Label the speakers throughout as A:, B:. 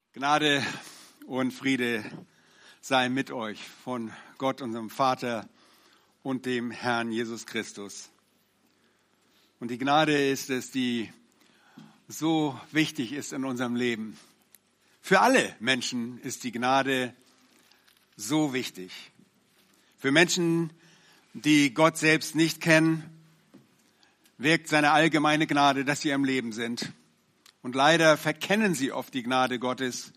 A: Gnade und Friede sei mit euch von Gott, unserem Vater und dem Herrn Jesus Christus. Und die Gnade ist es, die so wichtig ist in unserem Leben. Für alle Menschen ist die Gnade so wichtig. Für Menschen, die Gott selbst nicht kennen, wirkt seine allgemeine Gnade, dass sie am Leben sind. Und leider verkennen sie oft die Gnade Gottes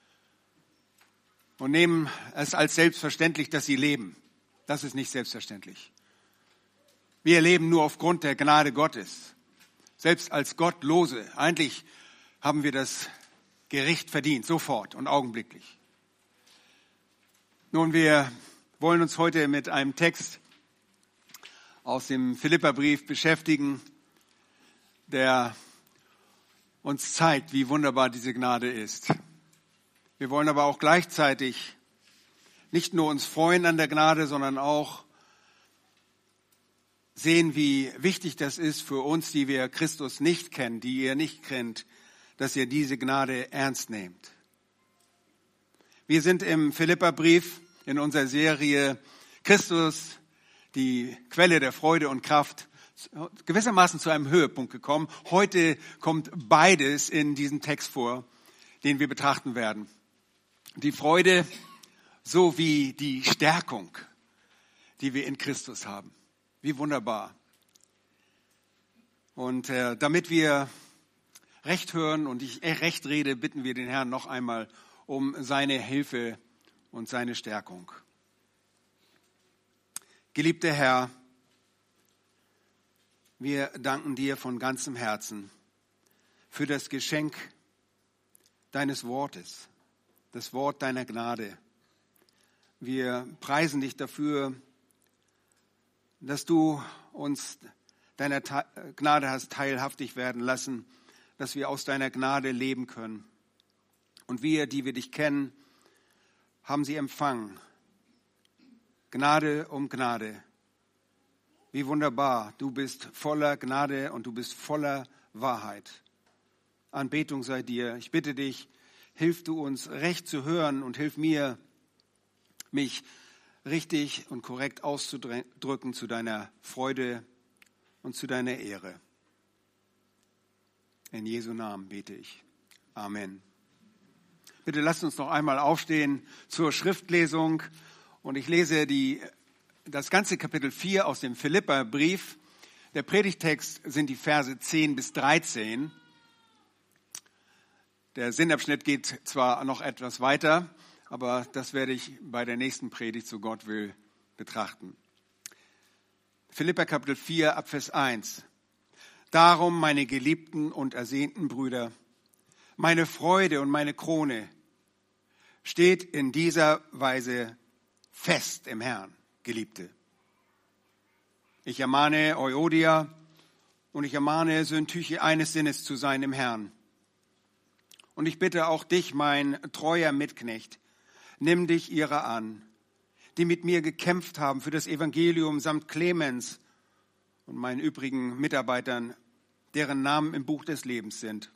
A: und nehmen es als selbstverständlich, dass sie leben. Das ist nicht selbstverständlich. Wir leben nur aufgrund der Gnade Gottes. Selbst als Gottlose. Eigentlich haben wir das Gericht verdient, sofort und augenblicklich. Nun, wir wollen uns heute mit einem Text aus dem Philipperbrief beschäftigen, der uns zeigt, wie wunderbar diese Gnade ist. Wir wollen aber auch gleichzeitig nicht nur uns freuen an der Gnade, sondern auch sehen, wie wichtig das ist für uns, die wir Christus nicht kennen, die ihr nicht kennt, dass ihr diese Gnade ernst nehmt. Wir sind im Philipperbrief in unserer Serie Christus, die Quelle der Freude und Kraft, gewissermaßen zu einem Höhepunkt gekommen. Heute kommt beides in diesem Text vor, den wir betrachten werden. Die Freude sowie die Stärkung, die wir in Christus haben. Wie wunderbar. Und damit wir Recht hören und ich Recht rede, bitten wir den Herrn noch einmal um seine Hilfe und seine Stärkung. Geliebter Herr, wir danken dir von ganzem Herzen für das Geschenk deines Wortes, das Wort deiner Gnade. Wir preisen dich dafür, dass du uns deiner Gnade hast teilhaftig werden lassen, dass wir aus deiner Gnade leben können. Und wir, die wir dich kennen, haben sie empfangen. Gnade um Gnade. Wie wunderbar, du bist voller Gnade und du bist voller Wahrheit. Anbetung sei dir. Ich bitte dich, hilf du uns recht zu hören und hilf mir, mich richtig und korrekt auszudrücken zu deiner Freude und zu deiner Ehre. In Jesu Namen bete ich. Amen. Bitte lasst uns noch einmal aufstehen zur Schriftlesung und ich lese das ganze Kapitel 4 aus dem Philipperbrief. Der Predigtext sind die Verse 10 bis 13. Der Sinnabschnitt geht zwar noch etwas weiter, aber das werde ich bei der nächsten Predigt, so Gott will, betrachten. Philipper Kapitel 4 ab Vers 1. Darum, meine geliebten und ersehnten Brüder, meine Freude und meine Krone, steht in dieser Weise fest im Herrn, Geliebte. Ich ermahne Euodia und ich ermahne Syntyche, eines Sinnes zu sein im Herrn. Und ich bitte auch dich, mein treuer Mitknecht, nimm dich ihrer an, die mit mir gekämpft haben für das Evangelium samt Clemens und meinen übrigen Mitarbeitern, deren Namen im Buch des Lebens sind.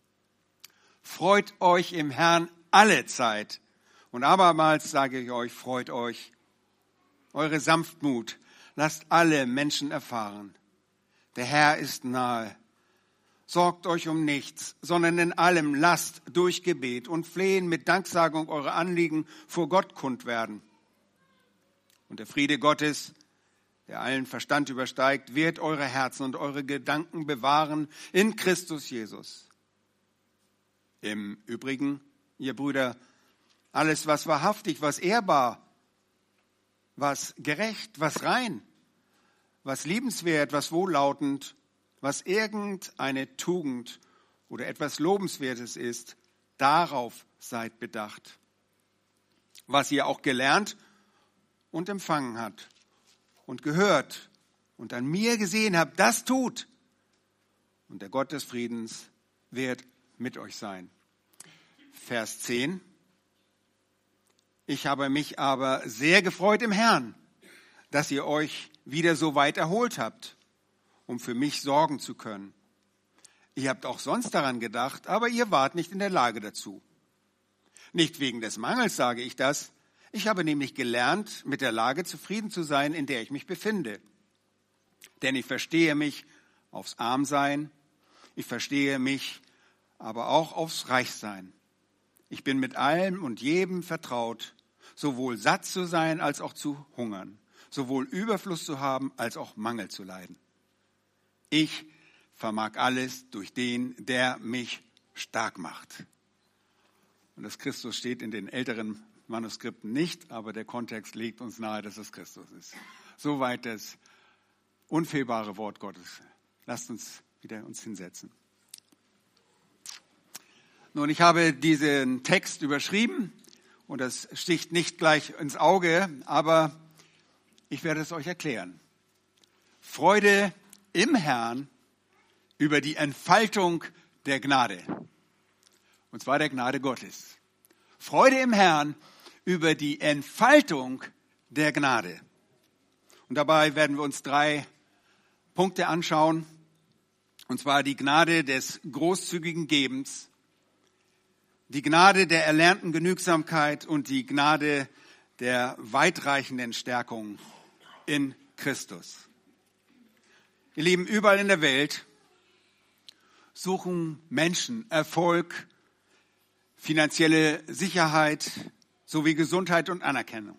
A: Freut euch im Herrn alle Zeit. Und abermals sage ich euch, freut euch. Eure Sanftmut lasst alle Menschen erfahren. Der Herr ist nahe. Sorgt euch um nichts, sondern in allem lasst durch Gebet und Flehen mit Danksagung eure Anliegen vor Gott kund werden. Und der Friede Gottes, der allen Verstand übersteigt, wird eure Herzen und eure Gedanken bewahren in Christus Jesus. Im Übrigen, ihr Brüder, alles, was wahrhaftig, was ehrbar, was gerecht, was rein, was liebenswert, was wohllautend, was irgendeine Tugend oder etwas Lobenswertes ist, darauf seid bedacht. Was ihr auch gelernt und empfangen habt und gehört und an mir gesehen habt, das tut. Und der Gott des Friedens wird mit euch sein. Vers 10. Ich habe mich aber sehr gefreut im Herrn, dass ihr euch wieder so weit erholt habt, um für mich sorgen zu können. Ihr habt auch sonst daran gedacht, aber ihr wart nicht in der Lage dazu. Nicht wegen des Mangels sage ich das. Ich habe nämlich gelernt, mit der Lage zufrieden zu sein, in der ich mich befinde. Denn ich verstehe mich aufs Armsein, ich verstehe mich aber auch aufs Reichsein. Ich bin mit allem und jedem vertraut, sowohl satt zu sein als auch zu hungern, sowohl Überfluss zu haben als auch Mangel zu leiden. Ich vermag alles durch den, der mich stark macht. Und das Christus steht in den älteren Manuskripten nicht, aber der Kontext legt uns nahe, dass es Christus ist. Soweit das unfehlbare Wort Gottes. Lasst uns wieder uns hinsetzen. Nun, ich habe diesen Text überschrieben und das sticht nicht gleich ins Auge, aber ich werde es euch erklären. Freude im Herrn über die Entfaltung der Gnade. Und zwar der Gnade Gottes. Freude im Herrn über die Entfaltung der Gnade. Und dabei werden wir uns 3 Punkte anschauen. Und zwar die Gnade des großzügigen Gebens, die Gnade der erlernten Genügsamkeit und die Gnade der weitreichenden Stärkung in Christus. Ihr Lieben, überall in der Welt suchen Menschen Erfolg, finanzielle Sicherheit sowie Gesundheit und Anerkennung.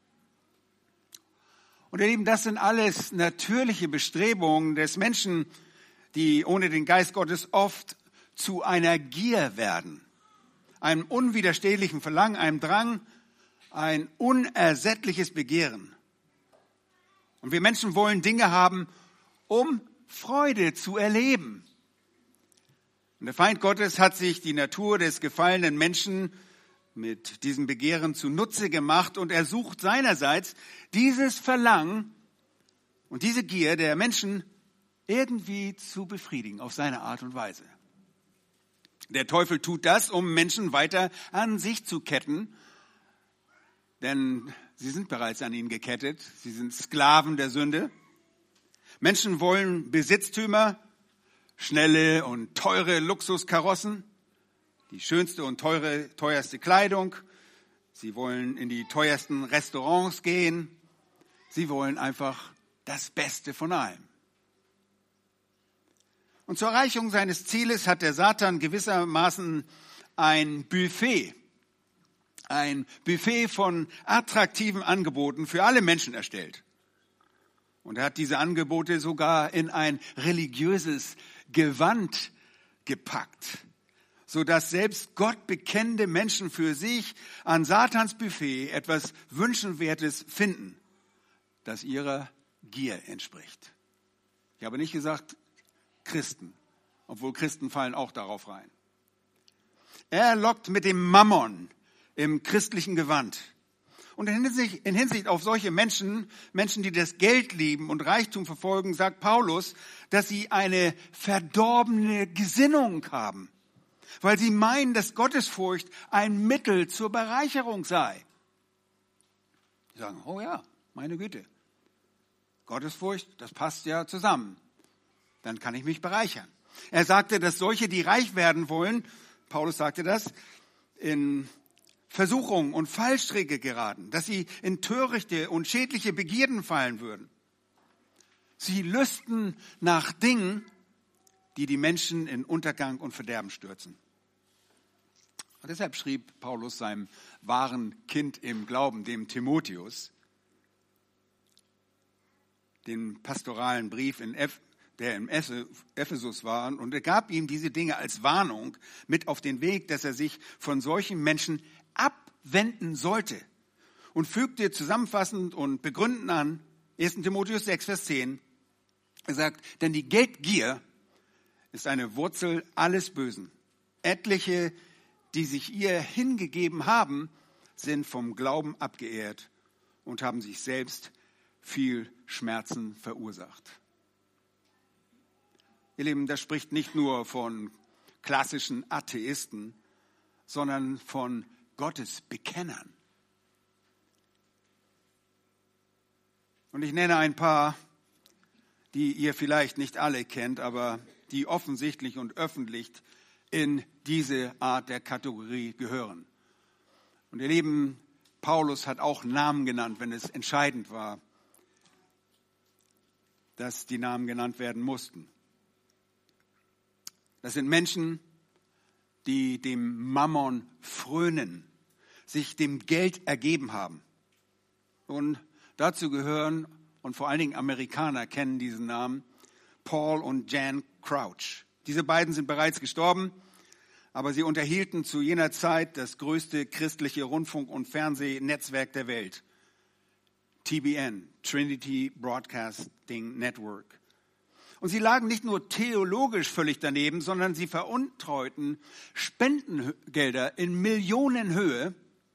A: Und ihr Lieben, das sind alles natürliche Bestrebungen des Menschen, die ohne den Geist Gottes oft zu einer Gier werden, einem unwiderstehlichen Verlangen, einem Drang, ein unersättliches Begehren. Und wir Menschen wollen Dinge haben, um Freude zu erleben. Und der Feind Gottes hat sich die Natur des gefallenen Menschen mit diesem Begehren zunutze gemacht und er sucht seinerseits dieses Verlangen und diese Gier der Menschen irgendwie zu befriedigen auf seine Art und Weise. Der Teufel tut das, um Menschen weiter an sich zu ketten, denn sie sind bereits an ihn gekettet, sie sind Sklaven der Sünde. Menschen wollen Besitztümer, schnelle und teure Luxuskarossen, die schönste und teuerste Kleidung. Sie wollen in die teuersten Restaurants gehen. Sie wollen einfach das Beste von allem. Und zur Erreichung seines Zieles hat der Satan gewissermaßen ein Buffet von attraktiven Angeboten für alle Menschen erstellt. Und er hat diese Angebote sogar in ein religiöses Gewand gepackt, sodass selbst Gott bekennende Menschen für sich an Satans Buffet etwas Wünschenswertes finden, das ihrer Gier entspricht. Ich habe nicht gesagt Christen, obwohl Christen fallen auch darauf rein. Er lockt mit dem Mammon im christlichen Gewand. Und in Hinsicht auf solche Menschen, die das Geld lieben und Reichtum verfolgen, sagt Paulus, dass sie eine verdorbene Gesinnung haben, weil sie meinen, dass Gottesfurcht ein Mittel zur Bereicherung sei. Sie sagen, oh ja, meine Güte, Gottesfurcht, das passt ja zusammen. Dann kann ich mich bereichern. Er sagte, dass solche, die reich werden wollen, Paulus sagte das, in Versuchungen und Fallstricke geraten, dass sie in törichte und schädliche Begierden fallen würden. Sie lüsten nach Dingen, die die Menschen in Untergang und Verderben stürzen. Und deshalb schrieb Paulus seinem wahren Kind im Glauben, dem Timotheus, den pastoralen Brief, der in Ephesus war, und er gab ihm diese Dinge als Warnung mit auf den Weg, dass er sich von solchen Menschen abwenden sollte und fügte zusammenfassend und begründend an 1. Timotheus 6, Vers 10. Er sagt, denn die Geldgier ist eine Wurzel alles Bösen. Etliche, die sich ihr hingegeben haben, sind vom Glauben abgeehrt und haben sich selbst viel Schmerzen verursacht. Ihr Lieben, das spricht nicht nur von klassischen Atheisten, sondern von Gottesbekennern. Und ich nenne ein paar, die ihr vielleicht nicht alle kennt, aber die offensichtlich und öffentlich in diese Art der Kategorie gehören. Und ihr Lieben, Paulus hat auch Namen genannt, wenn es entscheidend war, dass die Namen genannt werden mussten. Das sind Menschen, die dem Mammon frönen, sich dem Geld ergeben haben. Und dazu gehören, und vor allen Dingen Amerikaner kennen diesen Namen, Paul und Jan Crouch. Diese beiden sind bereits gestorben, aber sie unterhielten zu jener Zeit das größte christliche Rundfunk- und Fernsehnetzwerk der Welt. TBN, Trinity Broadcasting Network. Und sie lagen nicht nur theologisch völlig daneben, sondern sie veruntreuten Spendengelder in Millionenhöhe.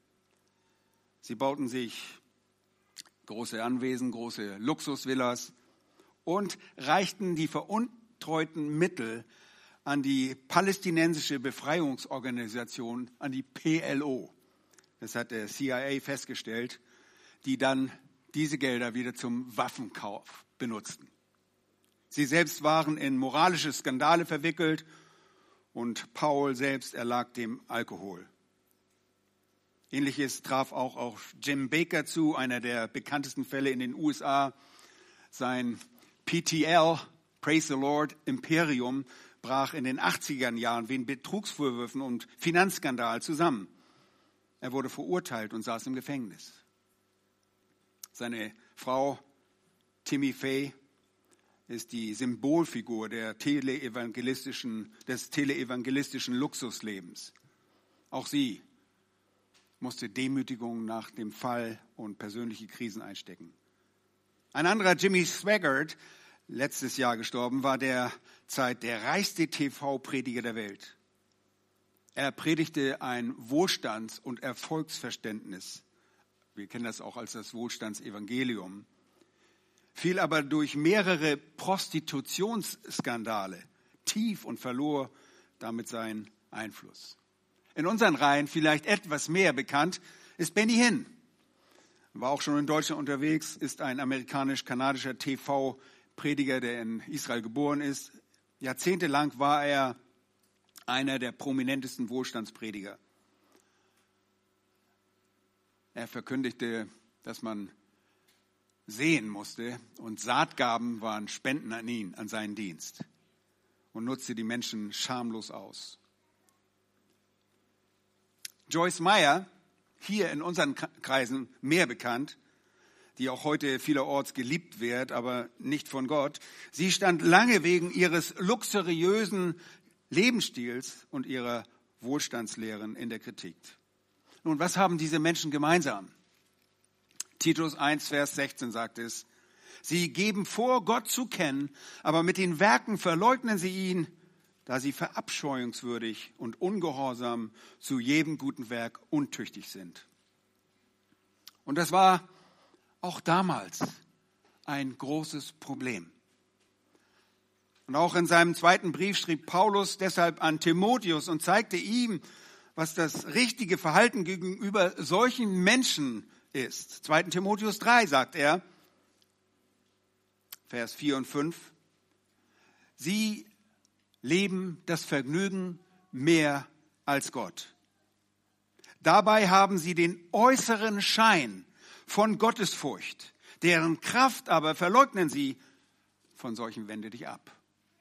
A: Sie bauten sich große Anwesen, große Luxusvillas und reichten die veruntreuten Mittel an die palästinensische Befreiungsorganisation, an die PLO. Das hat der CIA festgestellt, die dann diese Gelder wieder zum Waffenkauf benutzten. Sie selbst waren in moralische Skandale verwickelt und Paul selbst erlag dem Alkohol. Ähnliches traf auch auf Jim Baker zu, einer der bekanntesten Fälle in den USA. Sein PTL, Praise the Lord, Imperium brach in den 80er Jahren wegen Betrugsvorwürfen und Finanzskandal zusammen. Er wurde verurteilt und saß im Gefängnis. Seine Frau Timmy Faye ist die Symbolfigur des teleevangelistischen Luxuslebens. Auch sie musste Demütigung nach dem Fall und persönliche Krisen einstecken. Ein anderer, Jimmy Swaggart, letztes Jahr gestorben, war derzeit der reichste TV-Prediger der Welt. Er predigte ein Wohlstands- und Erfolgsverständnis. Wir kennen das auch als das Wohlstandsevangelium. Fiel aber durch mehrere Prostitutionsskandale tief und verlor damit seinen Einfluss. In unseren Reihen vielleicht etwas mehr bekannt ist Benny Hinn. War auch schon in Deutschland unterwegs, ist ein amerikanisch-kanadischer TV-Prediger, der in Israel geboren ist. Jahrzehntelang war er einer der prominentesten Wohlstandsprediger. Er verkündigte, dass man sehen musste und Saatgaben waren Spenden an ihn, an seinen Dienst und nutzte die Menschen schamlos aus. Joyce Meyer, hier in unseren Kreisen mehr bekannt, die auch heute vielerorts geliebt wird, aber nicht von Gott. Sie stand lange wegen ihres luxuriösen Lebensstils und ihrer Wohlstandslehren in der Kritik. Nun, was haben diese Menschen gemeinsam? Titus 1, Vers 16 sagt es, sie geben vor, Gott zu kennen, aber mit den Werken verleugnen sie ihn, da sie verabscheuungswürdig und ungehorsam zu jedem guten Werk untüchtig sind. Und das war auch damals ein großes Problem. Und auch in seinem zweiten Brief schrieb Paulus deshalb an Timotheus und zeigte ihm, was das richtige Verhalten gegenüber solchen Menschen ist. 2. Timotheus 3 sagt er, Vers 4 und 5, sie leben das Vergnügen mehr als Gott. Dabei haben sie den äußeren Schein von Gottesfurcht, deren Kraft aber verleugnen sie. Von solchen wende dich ab.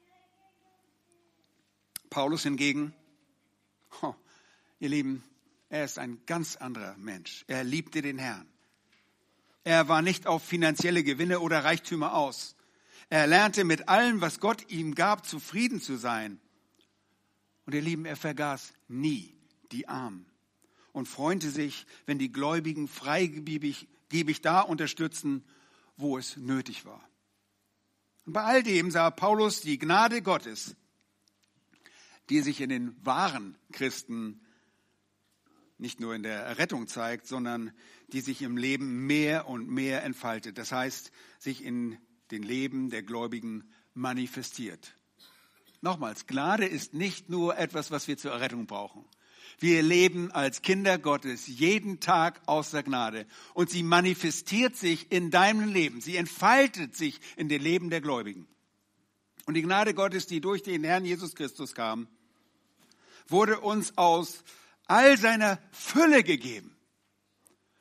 A: Paulus hingegen, ihr Lieben, er ist ein ganz anderer Mensch. Er liebte den Herrn. Er war nicht auf finanzielle Gewinne oder Reichtümer aus. Er lernte mit allem, was Gott ihm gab, zufrieden zu sein. Und ihr Lieben, er vergaß nie die Armen und freute sich, wenn die Gläubigen freigebig da unterstützten, wo es nötig war. Und bei all dem sah Paulus die Gnade Gottes, die sich in den wahren Christen nicht nur in der Errettung zeigt, sondern die sich im Leben mehr und mehr entfaltet. Das heißt, sich in den Leben der Gläubigen manifestiert. Nochmals, Gnade ist nicht nur etwas, was wir zur Errettung brauchen. Wir leben als Kinder Gottes jeden Tag aus der Gnade. Und sie manifestiert sich in deinem Leben. Sie entfaltet sich in den Leben der Gläubigen. Und die Gnade Gottes, die durch den Herrn Jesus Christus kam, wurde uns aus all seiner Fülle gegeben.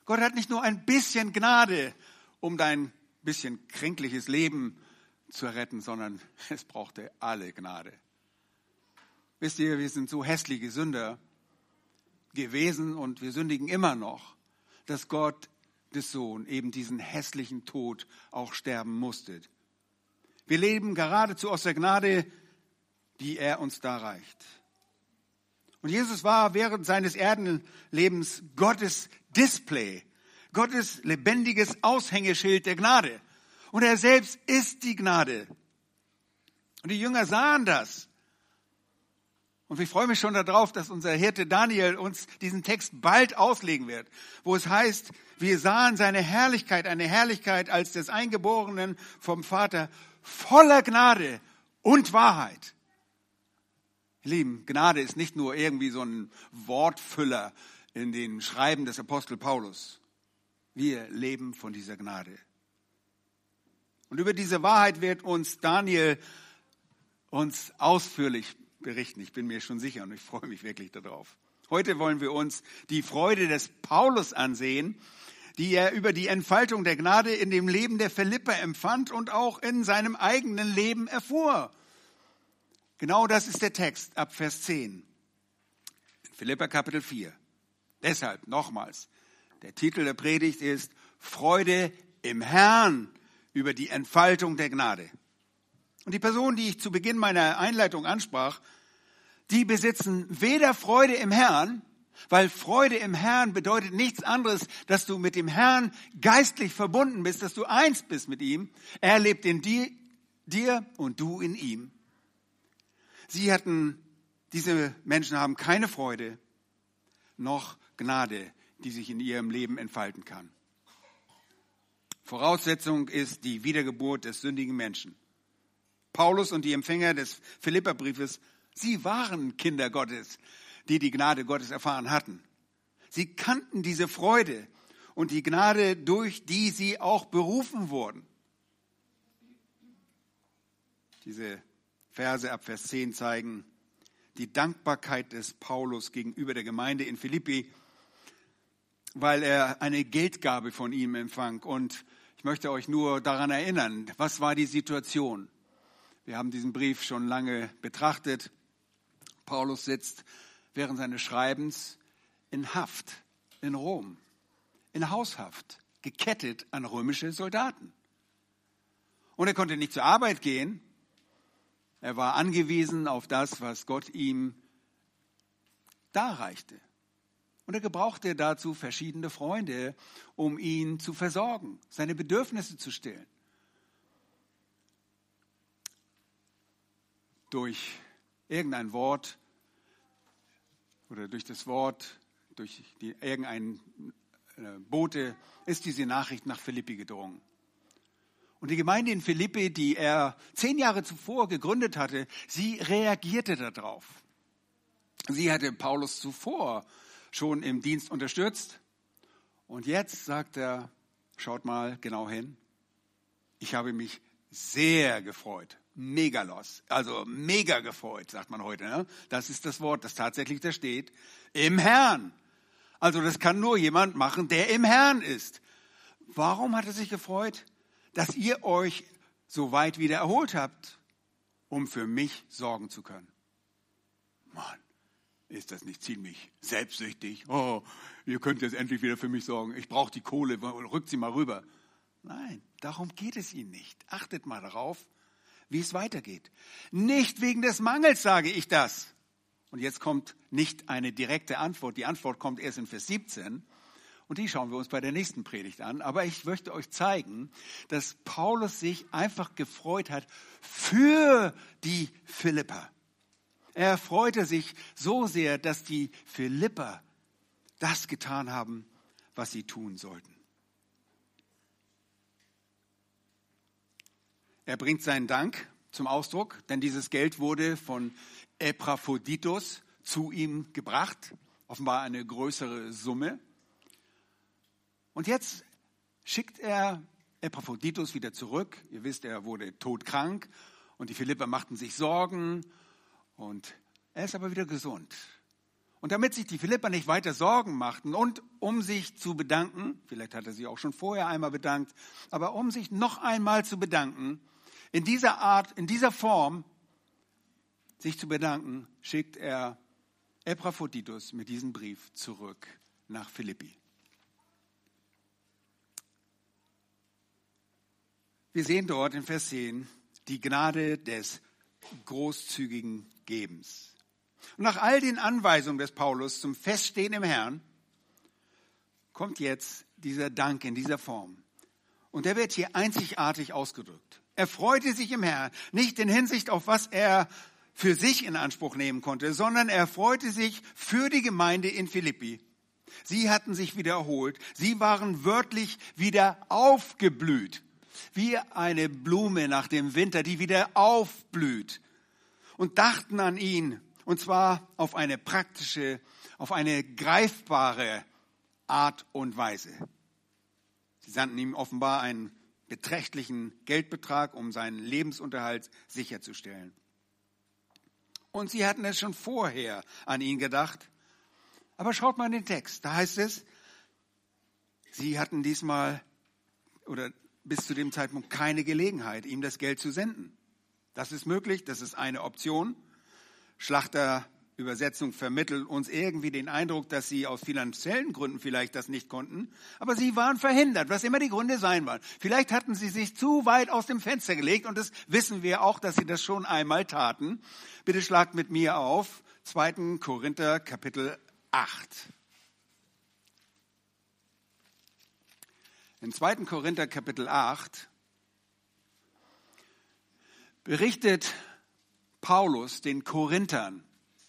A: Gott hat nicht nur ein bisschen Gnade, um dein bisschen kränkliches Leben zu retten, sondern es brauchte alle Gnade. Wisst ihr, wir sind so hässliche Sünder gewesen und wir sündigen immer noch, dass Gott des Sohn eben diesen hässlichen Tod auch sterben musste. Wir leben geradezu aus der Gnade, die er uns da reicht. Und Jesus war während seines Erdenlebens Gottes Display, Gottes lebendiges Aushängeschild der Gnade. Und er selbst ist die Gnade. Und die Jünger sahen das. Und ich freue mich schon darauf, dass unser Hirte Daniel uns diesen Text bald auslegen wird, wo es heißt, wir sahen seine Herrlichkeit, eine Herrlichkeit als des Eingeborenen vom Vater, voller Gnade und Wahrheit. Ihr Lieben, Gnade ist nicht nur irgendwie so ein Wortfüller in den Schreiben des Apostel Paulus. Wir leben von dieser Gnade. Und über diese Wahrheit wird uns Daniel ausführlich berichten. Ich bin mir schon sicher und ich freue mich wirklich darauf. Heute wollen wir uns die Freude des Paulus ansehen, die er über die Entfaltung der Gnade in dem Leben der Philipper empfand und auch in seinem eigenen Leben erfuhr. Genau das ist der Text ab Vers 10. Philipper Kapitel 4. Deshalb nochmals, der Titel der Predigt ist Freude im Herrn über die Entfaltung der Gnade. Und die Personen, die ich zu Beginn meiner Einleitung ansprach, die besitzen weder Freude im Herrn, weil Freude im Herrn bedeutet nichts anderes, dass du mit dem Herrn geistlich verbunden bist, dass du eins bist mit ihm. Er lebt in dir und du in ihm. Diese Menschen haben keine Freude, noch Gnade, die sich in ihrem Leben entfalten kann. Voraussetzung ist die Wiedergeburt des sündigen Menschen. Paulus und die Empfänger des Philipperbriefes, sie waren Kinder Gottes, die die Gnade Gottes erfahren hatten. Sie kannten diese Freude und die Gnade, durch die sie auch berufen wurden. Diese Verse ab Vers 10 zeigen die Dankbarkeit des Paulus gegenüber der Gemeinde in Philippi, weil er eine Geldgabe von ihm empfang. Und ich möchte euch nur daran erinnern, was war die Situation? Wir haben diesen Brief schon lange betrachtet. Paulus sitzt während seines Schreibens in Haft in Rom, in Haushaft, gekettet an römische Soldaten. Und er konnte nicht zur Arbeit gehen. Er war angewiesen auf das, was Gott ihm darreichte. Und er gebrauchte dazu verschiedene Freunde, um ihn zu versorgen, seine Bedürfnisse zu stillen. Durch irgendein Wort oder durch das Wort, durch irgendein Bote ist diese Nachricht nach Philippi gedrungen. Und die Gemeinde in Philippi, die er 10 Jahre zuvor gegründet hatte, sie reagierte darauf. Sie hatte Paulus zuvor schon im Dienst unterstützt. Und jetzt sagt er, schaut mal genau hin, ich habe mich sehr gefreut. Megalos, also mega gefreut, sagt man heute. Ne? Das ist das Wort, das tatsächlich da steht. Im Herrn. Also das kann nur jemand machen, der im Herrn ist. Warum hat er sich gefreut? Dass ihr euch so weit wieder erholt habt, um für mich sorgen zu können. Mann, ist das nicht ziemlich selbstsüchtig? Oh, ihr könnt jetzt endlich wieder für mich sorgen. Ich brauche die Kohle, rückt sie mal rüber. Nein, darum geht es ihnen nicht. Achtet mal darauf, wie es weitergeht. Nicht wegen des Mangels sage ich das. Und jetzt kommt nicht eine direkte Antwort. Die Antwort kommt erst in Vers 17. Und die schauen wir uns bei der nächsten Predigt an. Aber ich möchte euch zeigen, dass Paulus sich einfach gefreut hat für die Philipper. Er freute sich so sehr, dass die Philipper das getan haben, was sie tun sollten. Er bringt seinen Dank zum Ausdruck, denn dieses Geld wurde von Epaphroditus zu ihm gebracht, offenbar eine größere Summe. Und jetzt schickt er Epaphroditus wieder zurück. Ihr wisst, er wurde todkrank und die Philipper machten sich Sorgen und er ist aber wieder gesund. Und damit sich die Philipper nicht weiter Sorgen machten und um sich zu bedanken, vielleicht hat er sich auch schon vorher einmal bedankt, aber um sich noch einmal zu bedanken, in dieser Art, in dieser Form, sich zu bedanken, schickt er Epaphroditus mit diesem Brief zurück nach Philippi. Wir sehen dort in Vers 10 die Gnade des großzügigen Gebens. Und nach all den Anweisungen des Paulus zum Feststehen im Herrn kommt jetzt dieser Dank in dieser Form. Und der wird hier einzigartig ausgedrückt. Er freute sich im Herrn, nicht in Hinsicht auf was er für sich in Anspruch nehmen konnte, sondern er freute sich für die Gemeinde in Philippi. Sie hatten sich wieder erholt. Sie waren wörtlich wieder aufgeblüht. Wie eine Blume nach dem Winter, die wieder aufblüht. Und dachten an ihn. Und zwar auf eine praktische, auf eine greifbare Art und Weise. Sie sandten ihm offenbar einen beträchtlichen Geldbetrag, um seinen Lebensunterhalt sicherzustellen. Und sie hatten es schon vorher an ihn gedacht. Aber schaut mal in den Text. Da heißt es, sie hatten diesmal oder bis zu dem Zeitpunkt keine Gelegenheit, ihm das Geld zu senden. Das ist möglich, das ist eine Option. Schlachterübersetzung vermittelt uns irgendwie den Eindruck, dass sie aus finanziellen Gründen vielleicht das nicht konnten. Aber sie waren verhindert, was immer die Gründe sein waren. Vielleicht hatten sie sich zu weit aus dem Fenster gelegt und das wissen wir auch, dass sie das schon einmal taten. Bitte schlagt mit mir auf 2. Korinther Kapitel 8. In 2. Korinther Kapitel 8 berichtet Paulus den Korinthern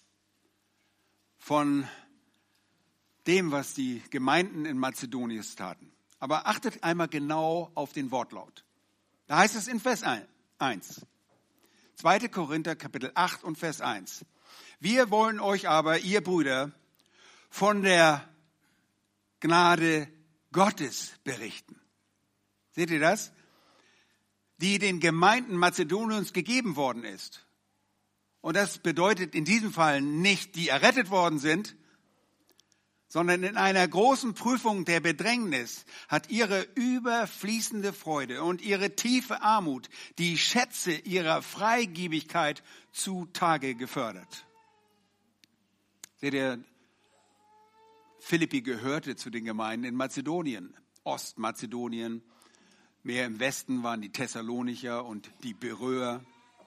A: von dem, was die Gemeinden in Mazedonien taten. Aber achtet einmal genau auf den Wortlaut. Da heißt es in Vers 1. 2. Korinther Kapitel 8 und Vers 1. Wir wollen euch aber, ihr Brüder, von der Gnade Gottes berichten. Seht ihr das? Die den Gemeinden Mazedoniens gegeben worden ist. Und das bedeutet in diesem Fall nicht, die errettet worden sind, sondern in einer großen Prüfung der Bedrängnis hat ihre überfließende Freude und ihre tiefe Armut die Schätze ihrer Freigebigkeit zutage gefördert. Seht ihr, Philippi gehörte zu den Gemeinden in Mazedonien, Ostmazedonien. Mehr im Westen waren die Thessalonicher und die Beröer.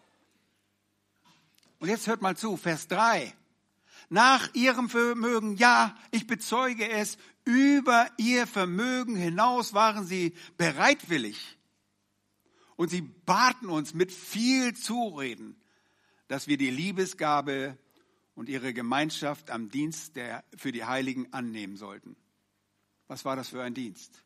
A: Und jetzt hört mal zu, Vers 3. Nach ihrem Vermögen, ja, ich bezeuge es, über ihr Vermögen hinaus waren sie bereitwillig. Und sie baten uns mit viel Zureden, dass wir die Liebesgabe und ihre Gemeinschaft am Dienst für die Heiligen annehmen sollten. Was war das für ein Dienst?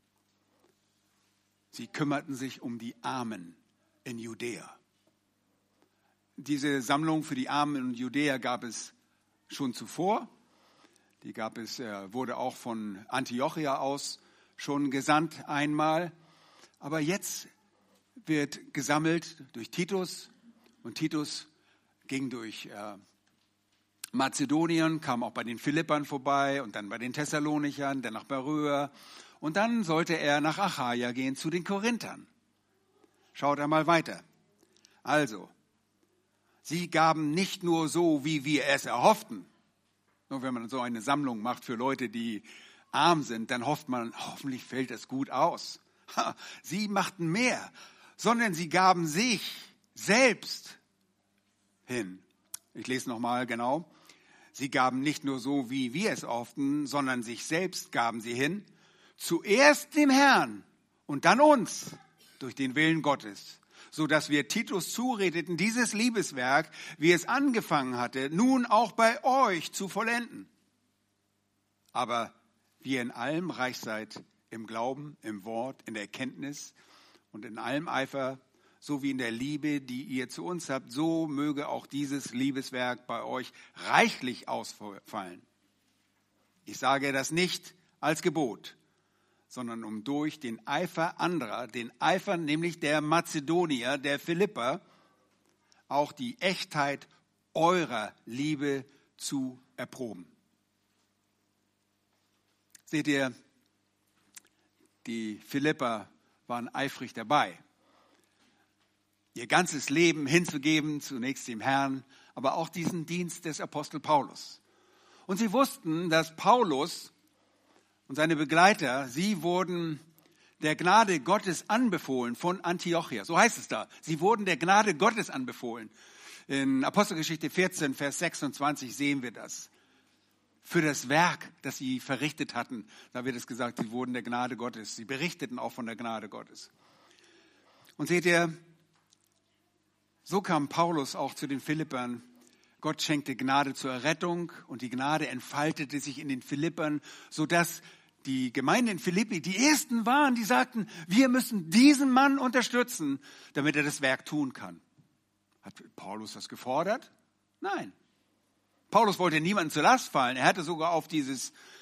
A: Sie kümmerten sich um die Armen in Judäa. Diese Sammlung für die Armen in Judäa gab es schon zuvor. Die wurde auch von Antiochia aus schon gesandt einmal. Aber jetzt wird gesammelt durch Titus. Und Titus ging durch Mazedonien, kam auch bei den Philippern vorbei und dann bei den Thessalonichern, dann nach Beröa. Und dann sollte er nach Achaia gehen zu den Korinthern. Schaut einmal weiter. Also, sie gaben nicht nur so, wie wir es erhofften. Nur wenn man so eine Sammlung macht für Leute, die arm sind, dann hofft man, hoffentlich fällt es gut aus. Sie machten mehr, sondern sie gaben sich selbst hin. Ich lese nochmal genau. Sie gaben nicht nur so, wie wir es erhofften, sondern sich selbst gaben sie hin. Zuerst dem Herrn und dann uns durch den Willen Gottes, so dass wir Titus zuredeten, dieses Liebeswerk, wie es angefangen hatte, nun auch bei euch zu vollenden. Aber wie ihr in allem reich seid, im Glauben, im Wort, in der Erkenntnis und in allem Eifer, so wie in der Liebe, die ihr zu uns habt, so möge auch dieses Liebeswerk bei euch reichlich ausfallen. Ich sage das nicht als Gebot, sondern um durch den Eifer anderer, den Eifer nämlich der Mazedonier, der Philipper, auch die Echtheit eurer Liebe zu erproben. Seht ihr, die Philipper waren eifrig dabei, ihr ganzes Leben hinzugeben, zunächst dem Herrn, aber auch diesen Dienst des Apostel Paulus. Und sie wussten, dass Paulus und seine Begleiter, sie wurden der Gnade Gottes anbefohlen von Antiochia. So heißt es da. Sie wurden der Gnade Gottes anbefohlen. In Apostelgeschichte 14, Vers 26 sehen wir das. Für das Werk, das sie verrichtet hatten, da wird es gesagt, sie wurden der Gnade Gottes. Sie berichteten auch von der Gnade Gottes. Und seht ihr, so kam Paulus auch zu den Philippern. Gott schenkte Gnade zur Errettung und die Gnade entfaltete sich in den Philippern, sodass die Gemeinde in Philippi die ersten waren, die sagten, wir müssen diesen Mann unterstützen, damit er das Werk tun kann. Hat Paulus das gefordert? Nein. Paulus wollte niemanden zur Last fallen. Er hatte sogar auf diese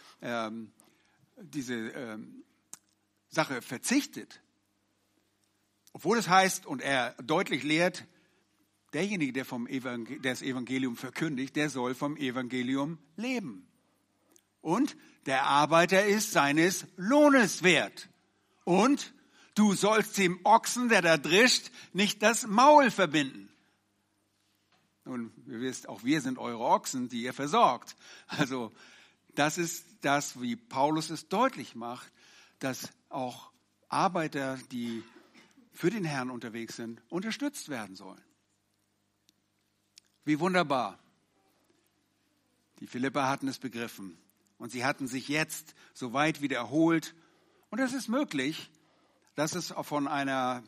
A: Sache verzichtet. Obwohl es heißt, und er deutlich lehrt, derjenige, der das Evangelium verkündigt, der soll vom Evangelium leben. Und der Arbeiter ist seines Lohnes wert. Und du sollst dem Ochsen, der da drischt, nicht das Maul verbinden. Und ihr wisst, auch wir sind eure Ochsen, die ihr versorgt. Also das ist das, wie Paulus es deutlich macht, dass auch Arbeiter, die für den Herrn unterwegs sind, unterstützt werden sollen. Wie wunderbar. Die Philipper hatten es begriffen und sie hatten sich jetzt so weit wieder erholt. Und es ist möglich, dass es von einer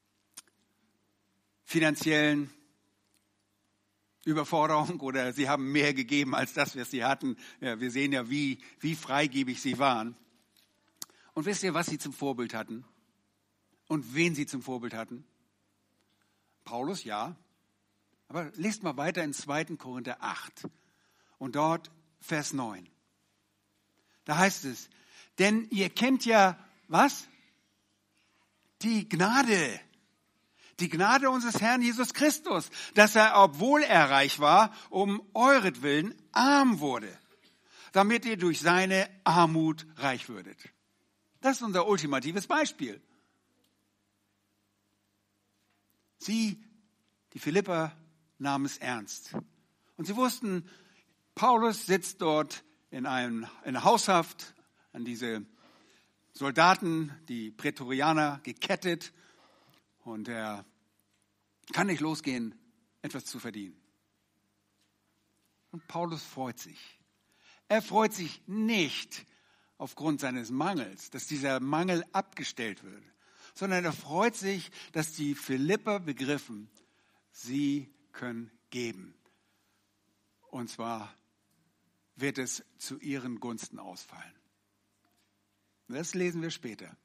A: finanziellen Überforderung oder sie haben mehr gegeben als das, was sie hatten. Ja, wir sehen ja, wie freigebig sie waren. Und wisst ihr, was sie zum Vorbild hatten? Und wen sie zum Vorbild hatten? Paulus, ja. Aber lest mal weiter in 2. Korinther 8 und dort Vers 9. Da heißt es, denn ihr kennt ja, was? Die Gnade unseres Herrn Jesus Christus, dass er, obwohl er reich war, um euretwillen arm wurde, damit ihr durch seine Armut reich würdet. Das ist unser ultimatives Beispiel. Die Philipper, nahmen es ernst. Und sie wussten, Paulus sitzt dort in Haushaft, an diese Soldaten, die Prätorianer, gekettet. Und er kann nicht losgehen, etwas zu verdienen. Und Paulus freut sich. Er freut sich nicht aufgrund seines Mangels, dass dieser Mangel abgestellt wird, sondern er freut sich, dass die Philipper begriffen, sie können geben. Und zwar wird es zu ihren Gunsten ausfallen. Das lesen wir später.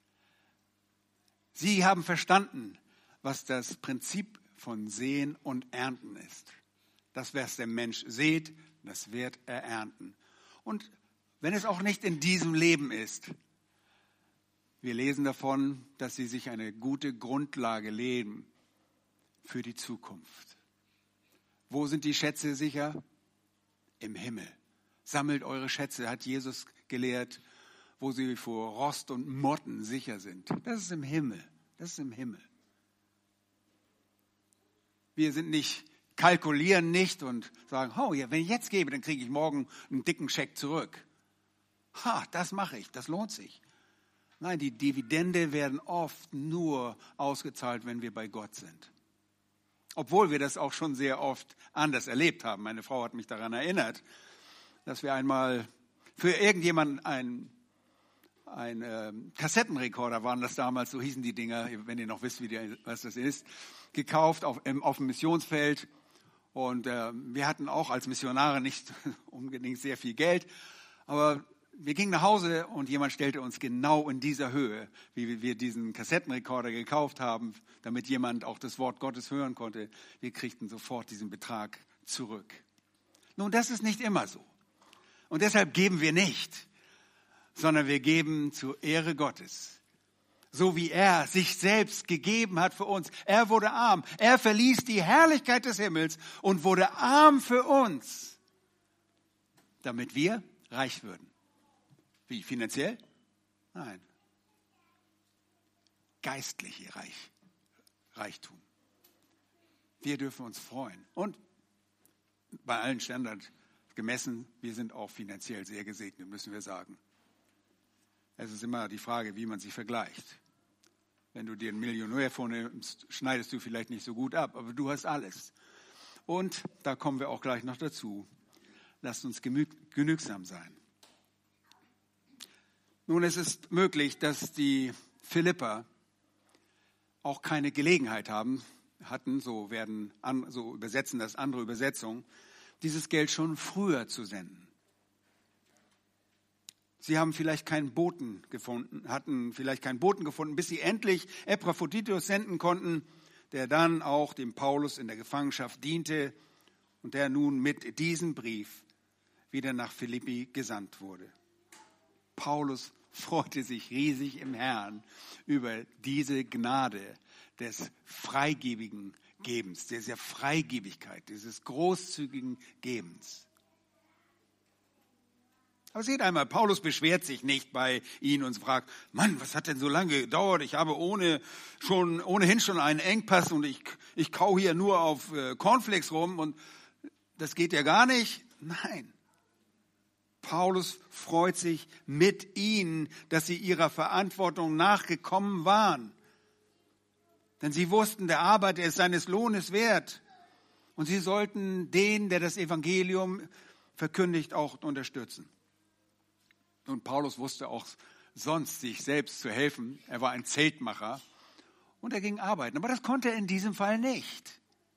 A: Sie haben verstanden, was das Prinzip von Säen und Ernten ist. Das, was der Mensch sät, das wird er ernten. Und wenn es auch nicht in diesem Leben ist, wir lesen davon, dass sie sich eine gute Grundlage legen für die Zukunft. Wo sind die Schätze sicher? Im Himmel. Sammelt eure Schätze, hat Jesus gelehrt, wo sie vor Rost und Motten sicher sind. Das ist im Himmel. Das ist im Himmel. Wir kalkulieren nicht und sagen, oh ja, wenn ich jetzt gebe, dann kriege ich morgen einen dicken Scheck zurück. Das mache ich, das lohnt sich. Nein, die Dividende werden oft nur ausgezahlt, wenn wir bei Gott sind. Obwohl wir das auch schon sehr oft anders erlebt haben. Meine Frau hat mich daran erinnert, dass wir einmal für irgendjemanden ein Kassettenrekorder waren das damals, so hießen die Dinger, wenn ihr noch wisst, was das ist, gekauft auf dem Missionsfeld. Und wir hatten auch als Missionare nicht unbedingt sehr viel Geld, aber wir gingen nach Hause und jemand stellte uns genau in dieser Höhe, wie wir diesen Kassettenrekorder gekauft haben, damit jemand auch das Wort Gottes hören konnte. Wir kriegten sofort diesen Betrag zurück. Nun, das ist nicht immer so. Und deshalb geben wir nicht, sondern wir geben zur Ehre Gottes. So wie er sich selbst gegeben hat für uns. Er wurde arm. Er verließ die Herrlichkeit des Himmels und wurde arm für uns. damit wir reich würden. Wie, finanziell? Nein. Geistliche Reichtum. Wir dürfen uns freuen. Und bei allen Standards gemessen, wir sind auch finanziell sehr gesegnet, müssen wir sagen. Es ist immer die Frage, wie man sich vergleicht. Wenn du dir einen Millionär vornimmst, schneidest du vielleicht nicht so gut ab, aber du hast alles. Und da kommen wir auch gleich noch dazu. Lasst uns genügsam sein. Nun, es ist möglich, dass die Philipper auch keine Gelegenheit hatten, so übersetzen das andere Übersetzungen, dieses Geld schon früher zu senden. Sie haben vielleicht keinen Boten gefunden, bis sie endlich Epaphroditus senden konnten, der dann auch dem Paulus in der Gefangenschaft diente und der nun mit diesem Brief wieder nach Philippi gesandt wurde. Paulus freute sich riesig im Herrn über diese Gnade des freigebigen Gebens, dieser Freigebigkeit, dieses großzügigen Gebens. Aber seht einmal, Paulus beschwert sich nicht bei ihnen und fragt, Mann, was hat denn so lange gedauert? Ich habe ohnehin schon einen Engpass und ich kau hier nur auf Cornflakes rum und das geht ja gar nicht. Nein. Paulus freut sich mit ihnen, dass sie ihrer Verantwortung nachgekommen waren. Denn sie wussten, der Arbeiter ist seines Lohnes wert. Und sie sollten den, der das Evangelium verkündigt, auch unterstützen. Und Paulus wusste auch sonst, sich selbst zu helfen. Er war ein Zeltmacher und er ging arbeiten. Aber das konnte er in diesem Fall nicht.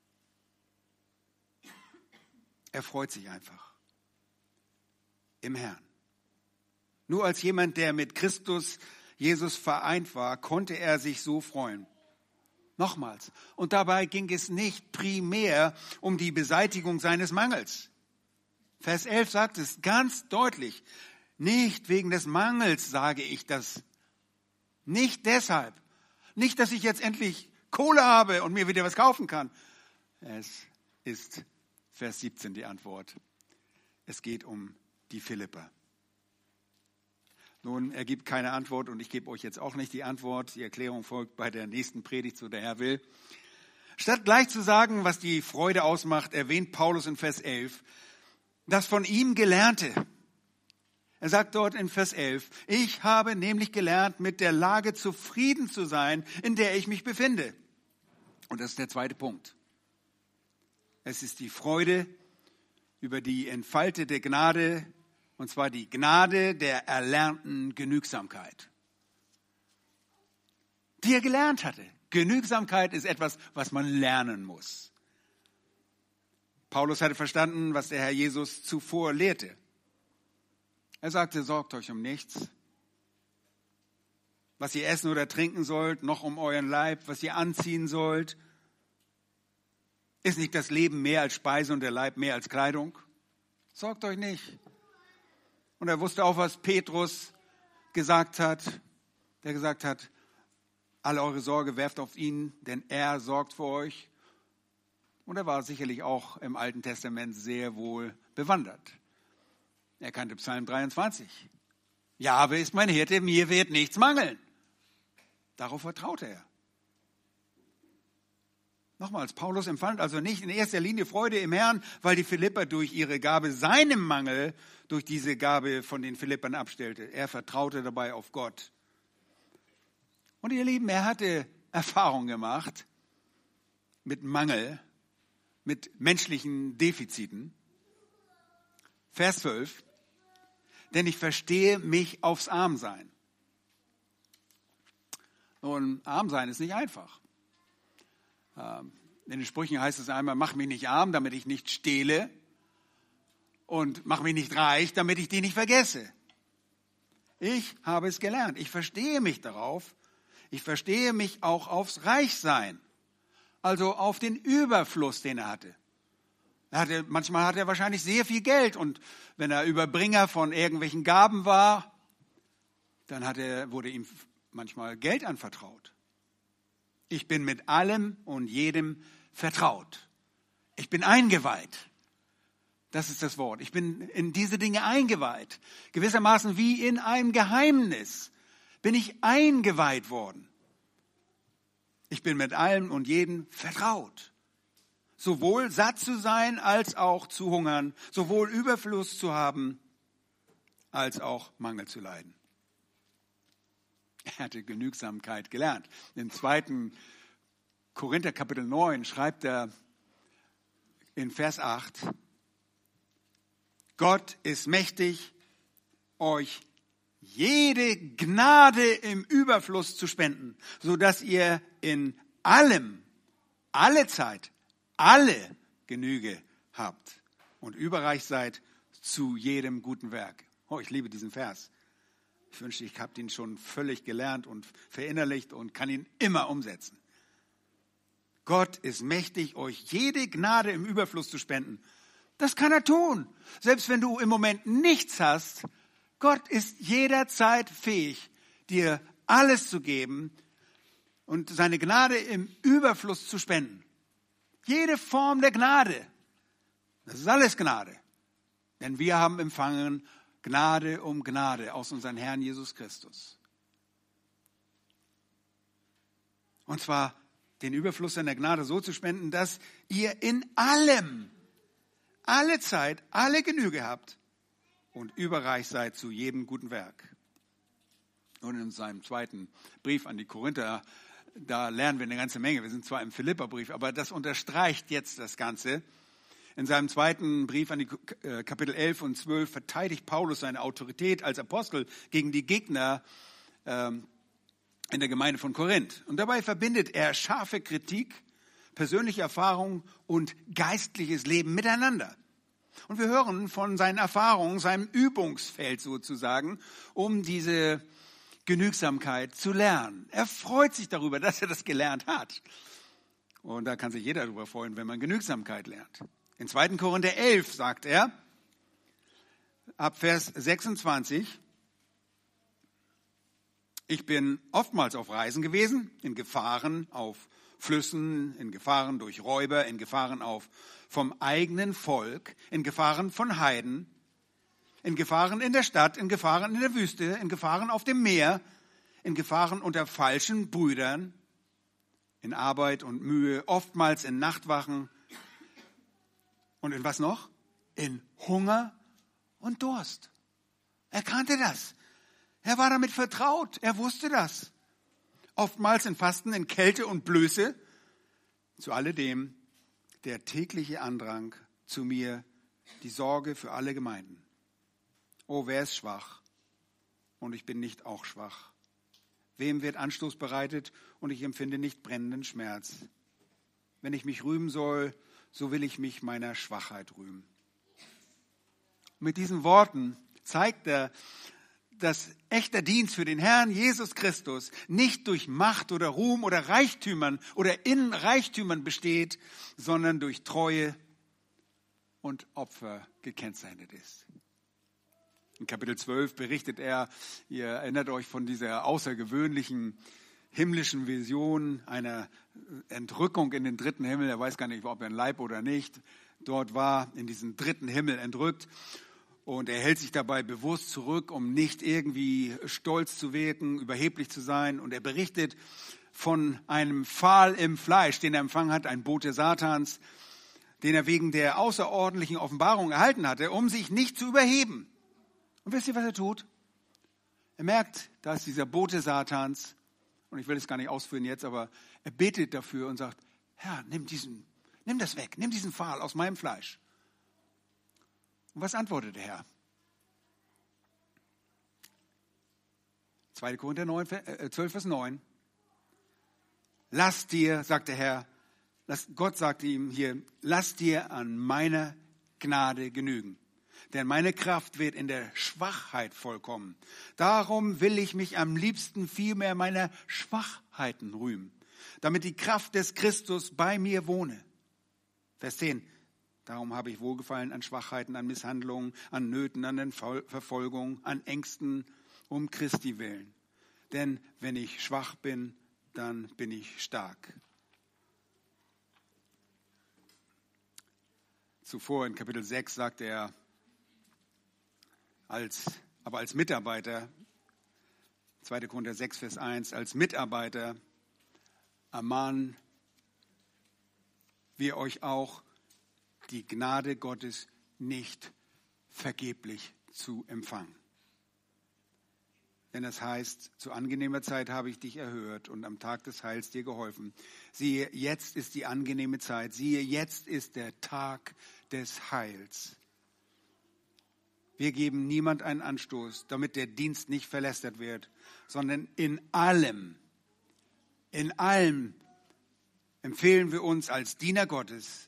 A: Er freut sich einfach im Herrn. Nur als jemand, der mit Christus Jesus vereint war, konnte er sich so freuen. Nochmals. Und dabei ging es nicht primär um die Beseitigung seines Mangels. Vers 11 sagt es ganz deutlich. Nicht wegen des Mangels sage ich das. Nicht deshalb. Nicht, dass ich jetzt endlich Kohle habe und mir wieder was kaufen kann. Es ist Vers 17 die Antwort. Es geht um die Philipper. Nun, er gibt keine Antwort und ich gebe euch jetzt auch nicht die Antwort. Die Erklärung folgt bei der nächsten Predigt, so der Herr will. Statt gleich zu sagen, was die Freude ausmacht, erwähnt Paulus in Vers 11 das von ihm Gelernte. Er sagt dort in Vers 11, ich habe nämlich gelernt, mit der Lage zufrieden zu sein, in der ich mich befinde. Und das ist der zweite Punkt. Es ist die Freude über die entfaltete Gnade, und zwar die Gnade der erlernten Genügsamkeit, die er gelernt hatte. Genügsamkeit ist etwas, was man lernen muss. Paulus hatte verstanden, was der Herr Jesus zuvor lehrte. Er sagte, sorgt euch um nichts, was ihr essen oder trinken sollt, noch um euren Leib, was ihr anziehen sollt. Ist nicht das Leben mehr als Speise und der Leib mehr als Kleidung? Sorgt euch nicht. Und er wusste auch, was Petrus gesagt hat, der gesagt hat, alle eure Sorge werft auf ihn, denn er sorgt für euch. Und er war sicherlich auch im Alten Testament sehr wohl bewandert. Er kannte Psalm 23. Jahwe ist mein Hirte, mir wird nichts mangeln. Darauf vertraute er. Nochmals, Paulus empfand also nicht in erster Linie Freude im Herrn, weil die Philipper durch ihre Gabe seinem Mangel durch diese Gabe von den Philippern abstellte. Er vertraute dabei auf Gott. Und ihr Lieben, er hatte Erfahrung gemacht mit Mangel, mit menschlichen Defiziten. Vers 12. Denn ich verstehe mich aufs Armsein. Nun, Armsein ist nicht einfach. In den Sprüchen heißt es einmal, mach mich nicht arm, damit ich nicht stehle. Und mach mich nicht reich, damit ich die nicht vergesse. Ich habe es gelernt. Ich verstehe mich darauf. Ich verstehe mich auch aufs Reichsein. Also auf den Überfluss, den er hatte. Manchmal hatte er wahrscheinlich sehr viel Geld und wenn er Überbringer von irgendwelchen Gaben war, dann wurde ihm manchmal Geld anvertraut. Ich bin mit allem und jedem vertraut. Ich bin eingeweiht. Das ist das Wort. Ich bin in diese Dinge eingeweiht. Gewissermaßen wie in einem Geheimnis bin ich eingeweiht worden. Ich bin mit allem und jedem vertraut. Sowohl satt zu sein, als auch zu hungern. Sowohl Überfluss zu haben, als auch Mangel zu leiden. Er hatte Genügsamkeit gelernt. Im 2. Korinther Kapitel 9 schreibt er in Vers 8, Gott ist mächtig, euch jede Gnade im Überfluss zu spenden, sodass ihr in allem, alle Zeit, alle Genüge habt und überreich seid zu jedem guten Werk. Oh, ich liebe diesen Vers. Ich wünschte, ich habe ihn schon völlig gelernt und verinnerlicht und kann ihn immer umsetzen. Gott ist mächtig, euch jede Gnade im Überfluss zu spenden. Das kann er tun. Selbst wenn du im Moment nichts hast, Gott ist jederzeit fähig, dir alles zu geben und seine Gnade im Überfluss zu spenden. Jede Form der Gnade, das ist alles Gnade. Denn wir haben empfangen Gnade um Gnade aus unserem Herrn Jesus Christus. Und zwar den Überfluss seiner Gnade so zu spenden, dass ihr in allem, alle Zeit, alle Genüge habt und überreich seid zu jedem guten Werk. Und in seinem 2. Brief an die Korinther, da lernen wir eine ganze Menge. Wir sind zwar im Philipperbrief, aber das unterstreicht jetzt das Ganze. In seinem 2. Brief an die Kapitel 11 und 12 verteidigt Paulus seine Autorität als Apostel gegen die Gegner in der Gemeinde von Korinth. Und dabei verbindet er scharfe Kritik, persönliche Erfahrung und geistliches Leben miteinander. Und wir hören von seinen Erfahrungen, seinem Übungsfeld sozusagen, um diese Genügsamkeit zu lernen. Er freut sich darüber, dass er das gelernt hat. Und da kann sich jeder darüber freuen, wenn man Genügsamkeit lernt. In 2. Korinther 11 sagt er, ab Vers 26, ich bin oftmals auf Reisen gewesen, in Gefahren auf Flüssen, in Gefahren durch Räuber, in Gefahren vom eigenen Volk, in Gefahren von Heiden, in Gefahren in der Stadt, in Gefahren in der Wüste, in Gefahren auf dem Meer, in Gefahren unter falschen Brüdern, in Arbeit und Mühe, oftmals in Nachtwachen und in was noch? In Hunger und Durst. Er kannte das. Er war damit vertraut. Er wusste das. Oftmals in Fasten, in Kälte und Blöße. Zu alledem der tägliche Andrang zu mir, die Sorge für alle Gemeinden. Oh, wer ist schwach? Und ich bin nicht auch schwach. Wem wird Anstoß bereitet und ich empfinde nicht brennenden Schmerz? Wenn ich mich rühmen soll, so will ich mich meiner Schwachheit rühmen. Mit diesen Worten zeigt er, dass echter Dienst für den Herrn Jesus Christus nicht durch Macht oder Ruhm oder Reichtümern oder in Reichtümern besteht, sondern durch Treue und Opfer gekennzeichnet ist. In Kapitel 12 berichtet er, ihr erinnert euch von dieser außergewöhnlichen himmlischen Vision einer Entrückung in den 3. Himmel. Er weiß gar nicht, ob er ein Leib oder nicht dort war, in diesen 3. Himmel entrückt. Und er hält sich dabei bewusst zurück, um nicht irgendwie stolz zu wirken, überheblich zu sein. Und er berichtet von einem Pfahl im Fleisch, den er empfangen hat, ein Bote Satans, den er wegen der außerordentlichen Offenbarung erhalten hatte, um sich nicht zu überheben. Und wisst ihr, was er tut? Er merkt, da ist dieser Bote Satans, und ich will es gar nicht ausführen jetzt, aber er betet dafür und sagt, Herr, nimm das weg, nimm diesen Pfahl aus meinem Fleisch. Und was antwortet der Herr? 2. Korinther 12, Vers 9. Lass dir, sagt der Herr, Gott sagte ihm hier, lass dir an meiner Gnade genügen. Denn meine Kraft wird in der Schwachheit vollkommen. Darum will ich mich am liebsten vielmehr meiner Schwachheiten rühmen, damit die Kraft des Christus bei mir wohne. Vers 10. Darum habe ich Wohlgefallen an Schwachheiten, an Misshandlungen, an Nöten, an Verfolgung, an Ängsten um Christi willen. Denn wenn ich schwach bin, dann bin ich stark. zuvor in Kapitel 6 sagt er, als Mitarbeiter, 2. Korinther 6, Vers 1, als Mitarbeiter ermahnen wir euch auch, die Gnade Gottes nicht vergeblich zu empfangen. Denn das heißt, zu angenehmer Zeit habe ich dich erhört und am Tag des Heils dir geholfen. Siehe, jetzt ist die angenehme Zeit. Siehe, jetzt ist der Tag des Heils. Wir geben niemand einen Anstoß, damit der Dienst nicht verlästert wird, sondern in allem empfehlen wir uns als Diener Gottes,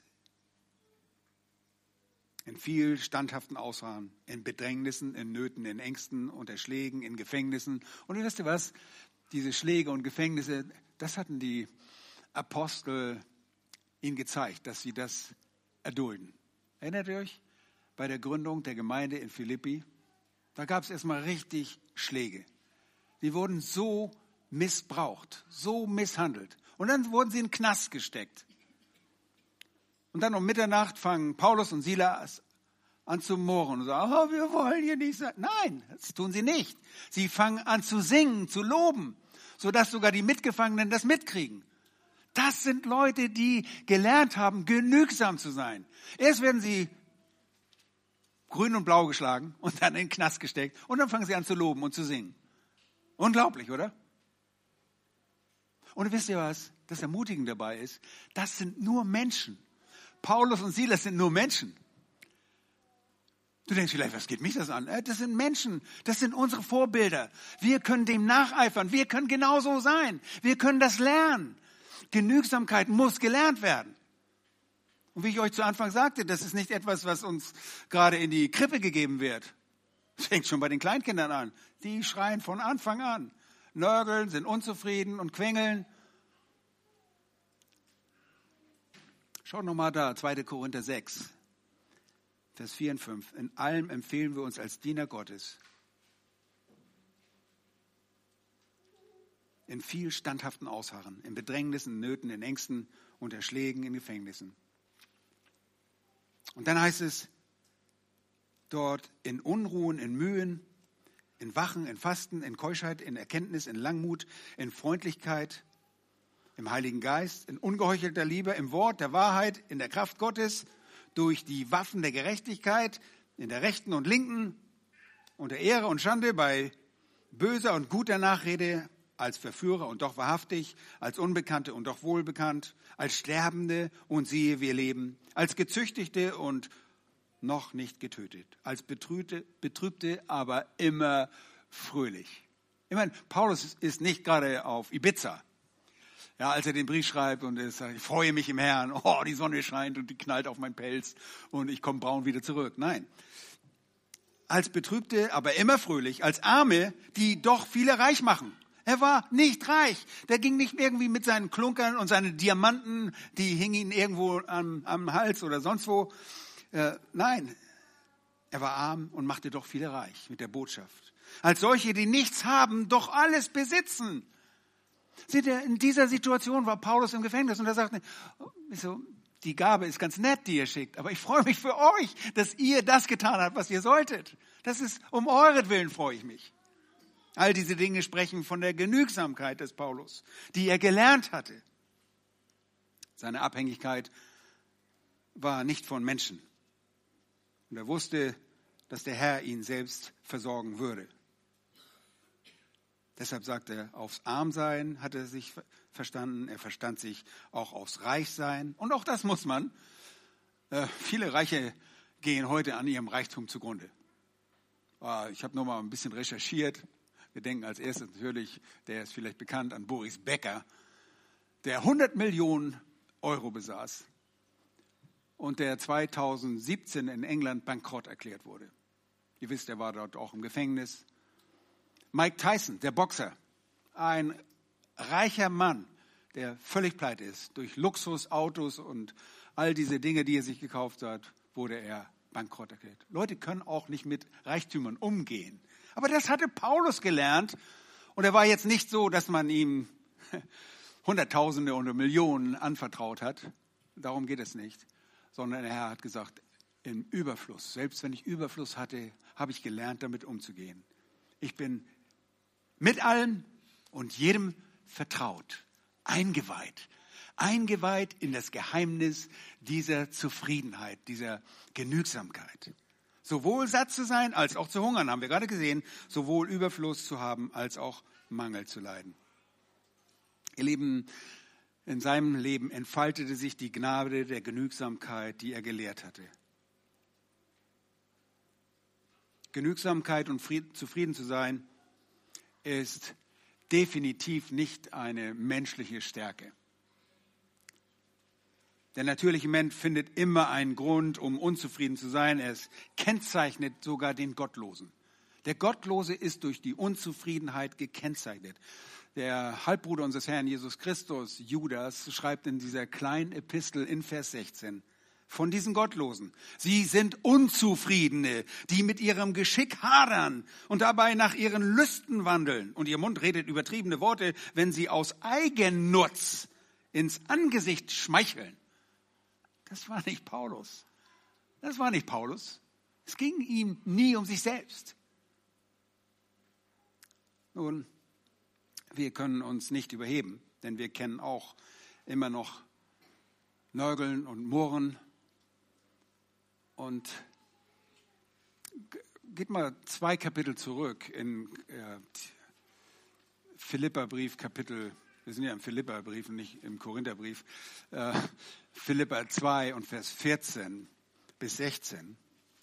A: in viel standhaften Ausharren, in Bedrängnissen, in Nöten, in Ängsten, unter Schlägen, in Gefängnissen. Und wisst ihr was? Diese Schläge und Gefängnisse, das hatten die Apostel ihnen gezeigt, dass sie das erdulden. Erinnert ihr euch? Bei der Gründung der Gemeinde in Philippi, da gab es erstmal richtig Schläge. Die wurden so missbraucht, so misshandelt. Und dann wurden sie in den Knast gesteckt. Und dann um Mitternacht fangen Paulus und Silas an zu murren und sagen, oh, wir wollen hier nicht sein. Nein, das tun sie nicht. Sie fangen an zu singen, zu loben, sodass sogar die Mitgefangenen das mitkriegen. Das sind Leute, die gelernt haben, genügsam zu sein. Erst werden sie grün und blau geschlagen und dann in den Knast gesteckt und dann fangen sie an zu loben und zu singen. Unglaublich, oder? Und wisst ihr was? Das Ermutigende dabei ist, das sind nur Menschen. Paulus und Silas sind nur Menschen. Du denkst vielleicht, was geht mich das an? Das sind Menschen, das sind unsere Vorbilder. Wir können dem nacheifern, wir können genauso sein. Wir können das lernen. Genügsamkeit muss gelernt werden. Und wie ich euch zu Anfang sagte, das ist nicht etwas, was uns gerade in die Krippe gegeben wird. Das fängt schon bei den Kleinkindern an. Die schreien von Anfang an, nörgeln, sind unzufrieden und quengeln. Schaut nochmal da, 2. Korinther 6, Vers 4 und 5. In allem empfehlen wir uns als Diener Gottes, in viel standhaften Ausharren, in Bedrängnissen, in Nöten, in Ängsten, unter Schlägen, in Gefängnissen. Und dann heißt es dort in Unruhen, in Mühen, in Wachen, in Fasten, in Keuschheit, in Erkenntnis, in Langmut, in Freundlichkeit, im Heiligen Geist, in ungeheuchelter Liebe, im Wort der Wahrheit, in der Kraft Gottes, durch die Waffen der Gerechtigkeit, in der rechten und linken, unter Ehre und Schande, bei böser und guter Nachrede, als Verführer und doch wahrhaftig, als Unbekannte und doch wohlbekannt, als Sterbende und siehe, wir leben, als Gezüchtigte und noch nicht getötet, als Betrübte, aber immer fröhlich. Ich meine, Paulus ist nicht gerade auf Ibiza. Ja, als er den Brief schreibt und er sagt, ich freue mich im Herrn, oh, die Sonne scheint und die knallt auf meinen Pelz und ich komme braun wieder zurück. Nein, als Betrübte, aber immer fröhlich, als Arme, die doch viele reich machen. Er war nicht reich. Der ging nicht irgendwie mit seinen Klunkern und seinen Diamanten, die hingen ihm irgendwo am Hals oder sonst wo. Nein, er war arm und machte doch viele reich mit der Botschaft. Als solche, die nichts haben, doch alles besitzen. Seht ihr, in dieser Situation war Paulus im Gefängnis und er sagte, die Gabe ist ganz nett, die ihr schickt, aber ich freue mich für euch, dass ihr das getan habt, was ihr solltet. Das ist, um euretwillen freue ich mich. All diese Dinge sprechen von der Genügsamkeit des Paulus, die er gelernt hatte. Seine Abhängigkeit war nicht von Menschen. Und er wusste, dass der Herr ihn selbst versorgen würde. Deshalb sagt er, aufs Armsein hat er sich verstanden. Er verstand sich auch aufs Reichsein. Und auch das muss man. Viele Reiche gehen heute an ihrem Reichtum zugrunde. Ich habe noch mal ein bisschen recherchiert. Wir denken als erstes natürlich, der ist vielleicht bekannt, an Boris Becker, der 100 Millionen Euro besaß und der 2017 in England bankrott erklärt wurde. Ihr wisst, er war dort auch im Gefängnis. Mike Tyson, der Boxer, ein reicher Mann, der völlig pleite ist. Durch Luxusautos und all diese Dinge, die er sich gekauft hat, wurde er bankrott erklärt. Leute können auch nicht mit Reichtümern umgehen. Aber das hatte Paulus gelernt. Und er war jetzt nicht so, dass man ihm Hunderttausende oder Millionen anvertraut hat. Darum geht es nicht. Sondern er hat gesagt, im Überfluss. Selbst wenn ich Überfluss hatte, habe ich gelernt, damit umzugehen. Ich bin mit allem und jedem vertraut, eingeweiht in das Geheimnis dieser Zufriedenheit, dieser Genügsamkeit. Sowohl satt zu sein, als auch zu hungern, haben wir gerade gesehen, sowohl Überfluss zu haben, als auch Mangel zu leiden. Ihr Lieben, in seinem Leben entfaltete sich die Gnade der Genügsamkeit, die er gelehrt hatte. Genügsamkeit und zufrieden zu sein, ist definitiv nicht eine menschliche Stärke. Der natürliche Mensch findet immer einen Grund, um unzufrieden zu sein. Es kennzeichnet sogar den Gottlosen. Der Gottlose ist durch die Unzufriedenheit gekennzeichnet. Der Halbbruder unseres Herrn Jesus Christus, Judas, schreibt in dieser kleinen Epistel in Vers 16 von diesen Gottlosen: Sie sind Unzufriedene, die mit ihrem Geschick hadern und dabei nach ihren Lüsten wandeln. Und ihr Mund redet übertriebene Worte, wenn sie aus Eigennutz ins Angesicht schmeicheln. Das war nicht Paulus. Es ging ihm nie um sich selbst. Nun, wir können uns nicht überheben, denn wir kennen auch immer noch Nörgeln und Murren. Und geht mal 2 Kapitel zurück in Philipperbrief Kapitel. Wir sind ja im Philipperbrief und nicht im Korintherbrief. Philipper 2 und Vers 14 bis 16.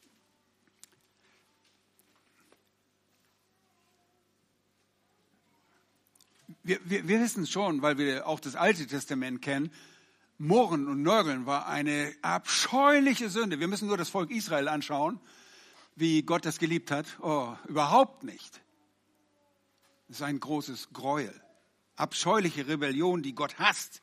A: Wir wissen schon, weil wir auch das Alte Testament kennen, Murren und Nörgeln war eine abscheuliche Sünde. Wir müssen nur das Volk Israel anschauen, wie Gott das geliebt hat. Oh, überhaupt nicht. Das ist ein großes Gräuel. Abscheuliche Rebellion, die Gott hasst.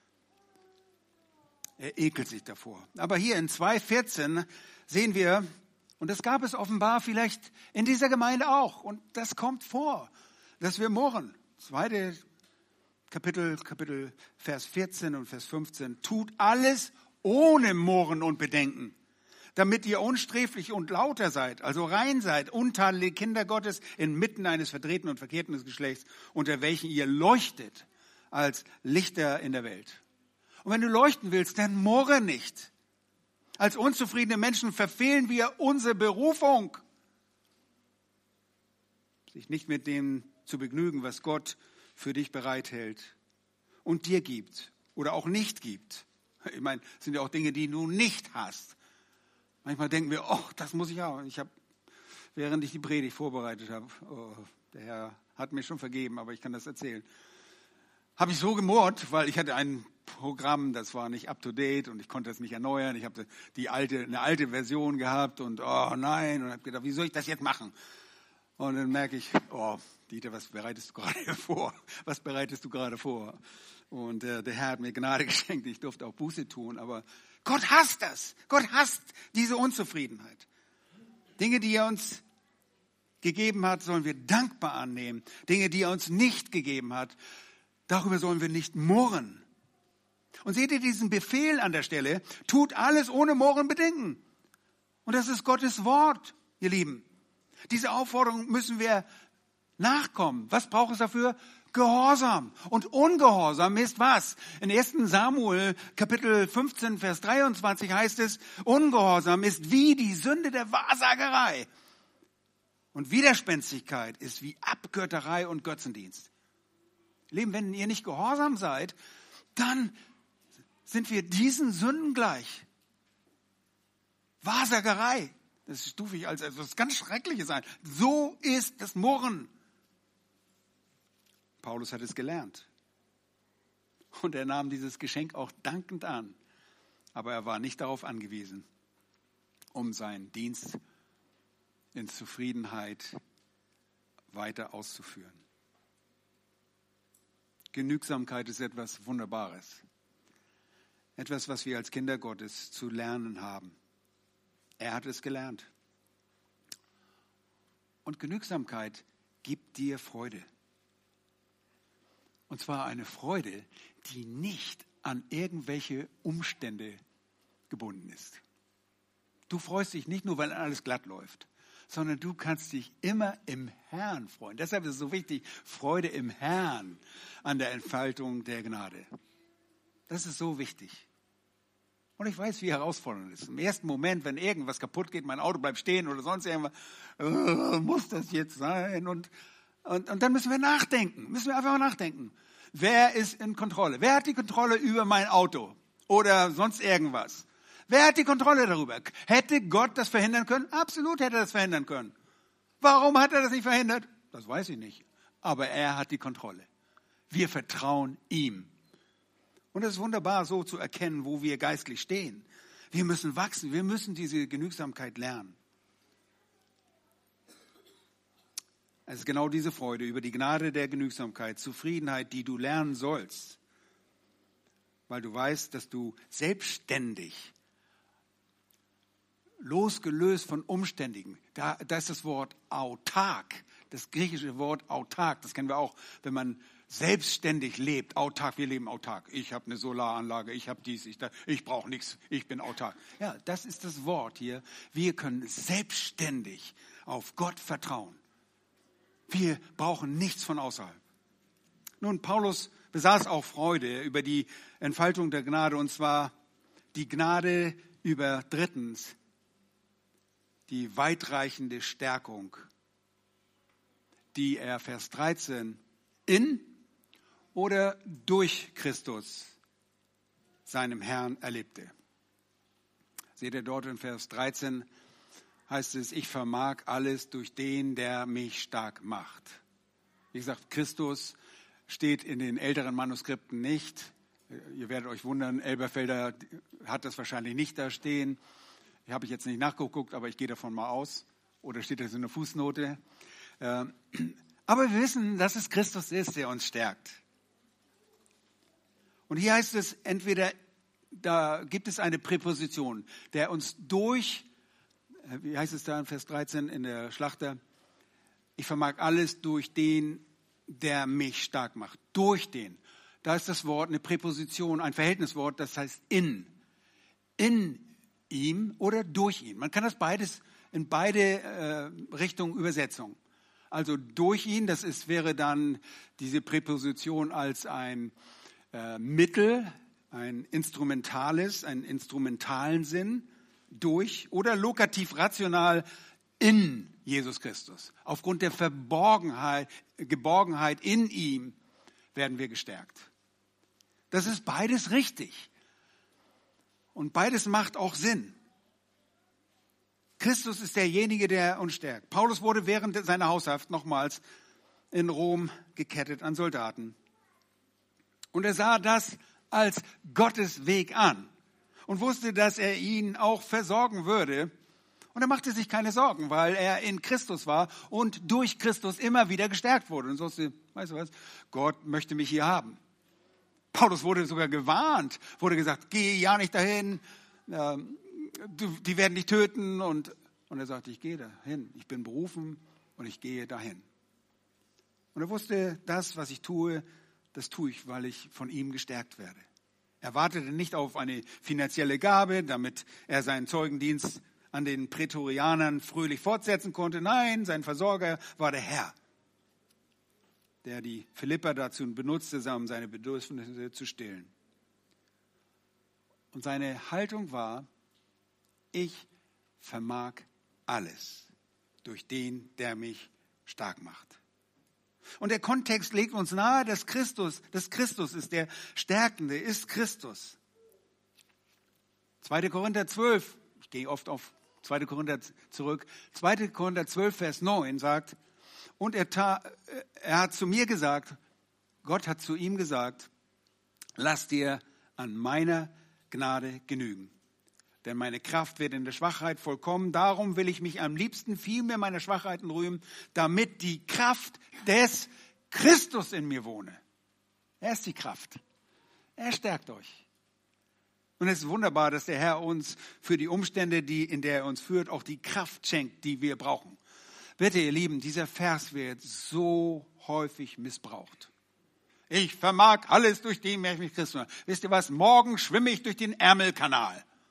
A: Er ekelt sich davor. Aber hier in 2,14 sehen wir, und das gab es offenbar vielleicht in dieser Gemeinde auch, und das kommt vor, dass wir murren. 2. Kapitel, Vers 14 und Vers 15. Tut alles ohne Murren und Bedenken, damit ihr unsträflich und lauter seid, also rein seid, untadelige Kinder Gottes inmitten eines verdrehten und verkehrten Geschlechts, unter welchen ihr leuchtet als Lichter in der Welt. Und wenn du leuchten willst, dann murre nicht. Als unzufriedene Menschen verfehlen wir unsere Berufung, sich nicht mit dem zu begnügen, was Gott für dich bereithält und dir gibt oder auch nicht gibt. Ich meine, es sind ja auch Dinge, die du nicht hast. Manchmal denken wir, oh, das muss ich haben. Während ich die Predigt vorbereitet habe, der Herr hat mir schon vergeben, aber ich kann das erzählen, habe ich so gemurrt, weil ich hatte ein Programm, das war nicht up to date und ich konnte das nicht erneuern. Ich habe eine alte Version gehabt und oh nein, und habe gedacht, wie soll ich das jetzt machen? Und dann merke ich, oh, Dieter, was bereitest du gerade vor? Was bereitest du gerade vor? Und der Herr hat mir Gnade geschenkt, ich durfte auch Buße tun, aber Gott hasst das. Gott hasst diese Unzufriedenheit. Dinge, die er uns gegeben hat, sollen wir dankbar annehmen. Dinge, die er uns nicht gegeben hat, darüber sollen wir nicht murren. Und seht ihr diesen Befehl an der Stelle? Tut alles ohne Murren, Bedenken. Und das ist Gottes Wort, ihr Lieben. Diese Aufforderung müssen wir nachkommen. Was braucht es dafür? Gehorsam. Und Ungehorsam ist was? In 1. Samuel, Kapitel 15, Vers 23 heißt es, Ungehorsam ist wie die Sünde der Wahrsagerei. Und Widerspenstigkeit ist wie Abgötterei und Götzendienst. Lieben, wenn ihr nicht gehorsam seid, dann sind wir diesen Sünden gleich. Wahrsagerei. Das stufe ich als etwas ganz Schreckliches ein. So ist das Murren. Paulus hat es gelernt. Und er nahm dieses Geschenk auch dankend an. Aber er war nicht darauf angewiesen, um seinen Dienst in Zufriedenheit weiter auszuführen. Genügsamkeit ist etwas Wunderbares. Etwas, was wir als Kinder Gottes zu lernen haben. Er hat es gelernt. Und Genügsamkeit gibt dir Freude. Und zwar eine Freude, die nicht an irgendwelche Umstände gebunden ist. Du freust dich nicht nur, weil alles glatt läuft, sondern du kannst dich immer im Herrn freuen. Deshalb ist es so wichtig, Freude im Herrn an der Entfaltung der Gnade. Das ist so wichtig. Und ich weiß, wie herausfordernd es ist. Im ersten Moment, wenn irgendwas kaputt geht, mein Auto bleibt stehen oder sonst irgendwas, muss das jetzt sein? Und dann müssen wir nachdenken, müssen wir einfach mal nachdenken. Wer ist in Kontrolle? Wer hat die Kontrolle über mein Auto oder sonst irgendwas? Wer hat die Kontrolle darüber? Hätte Gott das verhindern können? Absolut hätte er das verhindern können. Warum hat er das nicht verhindert? Das weiß ich nicht. Aber er hat die Kontrolle. Wir vertrauen ihm. Und es ist wunderbar, so zu erkennen, wo wir geistlich stehen. Wir müssen wachsen, wir müssen diese Genügsamkeit lernen. Es ist genau diese Freude über die Gnade der Genügsamkeit, Zufriedenheit, die du lernen sollst. Weil du weißt, dass du selbstständig, losgelöst von Umständigen, da ist das Wort autark, das griechische Wort autark, das kennen wir auch, wenn man selbstständig lebt, autark, wir leben autark. Ich habe eine Solaranlage, ich habe dies, ich brauche nichts, ich bin autark. Ja, das ist das Wort hier. Wir können selbstständig auf Gott vertrauen. Wir brauchen nichts von außerhalb. Nun, Paulus besaß auch Freude über die Entfaltung der Gnade, und zwar die Gnade über drittens die weitreichende Stärkung, die er, Vers 13, in oder durch Christus, seinem Herrn, erlebte. Seht ihr dort in Vers 13, heißt es, ich vermag alles durch den, der mich stark macht. Wie gesagt, Christus steht in den älteren Manuskripten nicht. Ihr werdet euch wundern, Elberfelder hat das wahrscheinlich nicht da stehen. Habe ich jetzt nicht nachgeguckt, aber ich gehe davon mal aus. Oder steht das in der Fußnote? Aber wir wissen, dass es Christus ist, der uns stärkt. Und hier heißt es entweder, da gibt es eine Präposition, der uns durch, wie heißt es da in Vers 13 in der Schlachter, ich vermag alles durch den, der mich stark macht. Durch den. Da ist das Wort eine Präposition, ein Verhältniswort, das heißt in. In ihm oder durch ihn. Man kann das beides in beide Richtungen Übersetzung. Also durch ihn, wäre dann diese Präposition als ein Mittel, ein instrumentales, einen instrumentalen Sinn, durch oder lokativ rational in Jesus Christus. Aufgrund der Geborgenheit in ihm werden wir gestärkt. Das ist beides richtig. Und beides macht auch Sinn. Christus ist derjenige, der uns stärkt. Paulus wurde während seiner Haushaft nochmals in Rom gekettet an Soldaten. Und er sah das als Gottes Weg an und wusste, dass er ihn auch versorgen würde. Und er machte sich keine Sorgen, weil er in Christus war und durch Christus immer wieder gestärkt wurde. Und so ist, weißt du was, Gott möchte mich hier haben. Paulus wurde sogar gewarnt, wurde gesagt, geh ja nicht dahin, die werden dich töten. Und er sagte, ich gehe dahin, ich bin berufen und ich gehe dahin. Und er wusste, das, was ich tue, das tue ich, weil ich von ihm gestärkt werde. Er wartete nicht auf eine finanzielle Gabe, damit er seinen Zeugendienst an den Prätorianern fröhlich fortsetzen konnte. Nein, sein Versorger war der Herr, der die Philipper dazu benutzte, um seine Bedürfnisse zu stillen. Und seine Haltung war, ich vermag alles durch den, der mich stark macht. Und der Kontext legt uns nahe, dass Christus ist der Stärkende, ist Christus. 2. Korinther 12, ich gehe oft auf 2. Korinther zurück, 2. Korinther 12, Vers 9 sagt, und er hat zu mir gesagt, Gott hat zu ihm gesagt, lass dir an meiner Gnade genügen. Denn meine Kraft wird in der Schwachheit vollkommen. Darum will ich mich am liebsten vielmehr meiner Schwachheiten rühmen, damit die Kraft des Christus in mir wohne. Er ist die Kraft. Er stärkt euch. Und es ist wunderbar, dass der Herr uns für die Umstände, in der er uns führt, auch die Kraft schenkt, die wir brauchen. Bitte, ihr Lieben, dieser Vers wird so häufig missbraucht. Ich vermag alles durch den, der mich Christus macht. Wisst ihr was? Morgen schwimme ich durch den Ärmelkanal.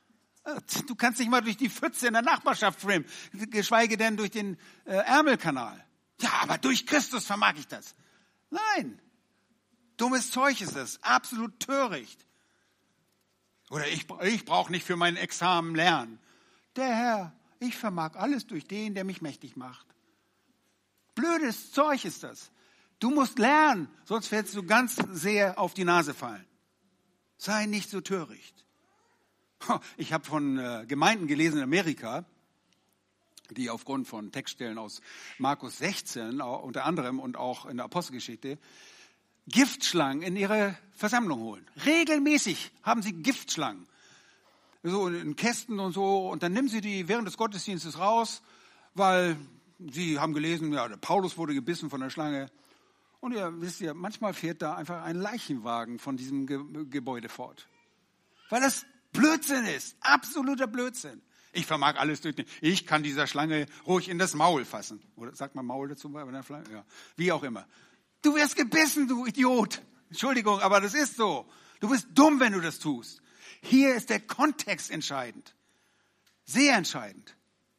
A: Du kannst nicht mal durch die Pfütze in der Nachbarschaft schwimmen, geschweige denn durch den Ärmelkanal. Ja, aber durch Christus vermag ich das. Nein, dummes Zeug ist es, absolut töricht. Oder ich brauche nicht für mein Examen lernen. Der Herr, ich vermag alles durch den, der mich mächtig macht. Blödes Zeug ist das. Du musst lernen, sonst wirst du ganz sehr auf die Nase fallen. Sei nicht so töricht. Ich habe von Gemeinden gelesen in Amerika, die aufgrund von Textstellen aus Markus 16 unter anderem und auch in der Apostelgeschichte Giftschlangen in ihre Versammlung holen. Regelmäßig haben sie Giftschlangen. So in Kästen und so. Und dann nehmen sie die während des Gottesdienstes raus, weil sie haben gelesen, ja, der Paulus wurde gebissen von der Schlange. Und ihr wisst ja, manchmal fährt da einfach ein Leichenwagen von diesem Gebäude fort. Weil das Blödsinn ist. Absoluter Blödsinn. Ich vermag alles durch den. Ich kann dieser Schlange ruhig in das Maul fassen. Oder sagt man Maul dazu bei einer Schlange? Ja. Wie auch immer. Du wirst gebissen, du Idiot. Entschuldigung, aber das ist so. Du bist dumm, wenn du das tust. Hier ist der Kontext entscheidend. Sehr entscheidend.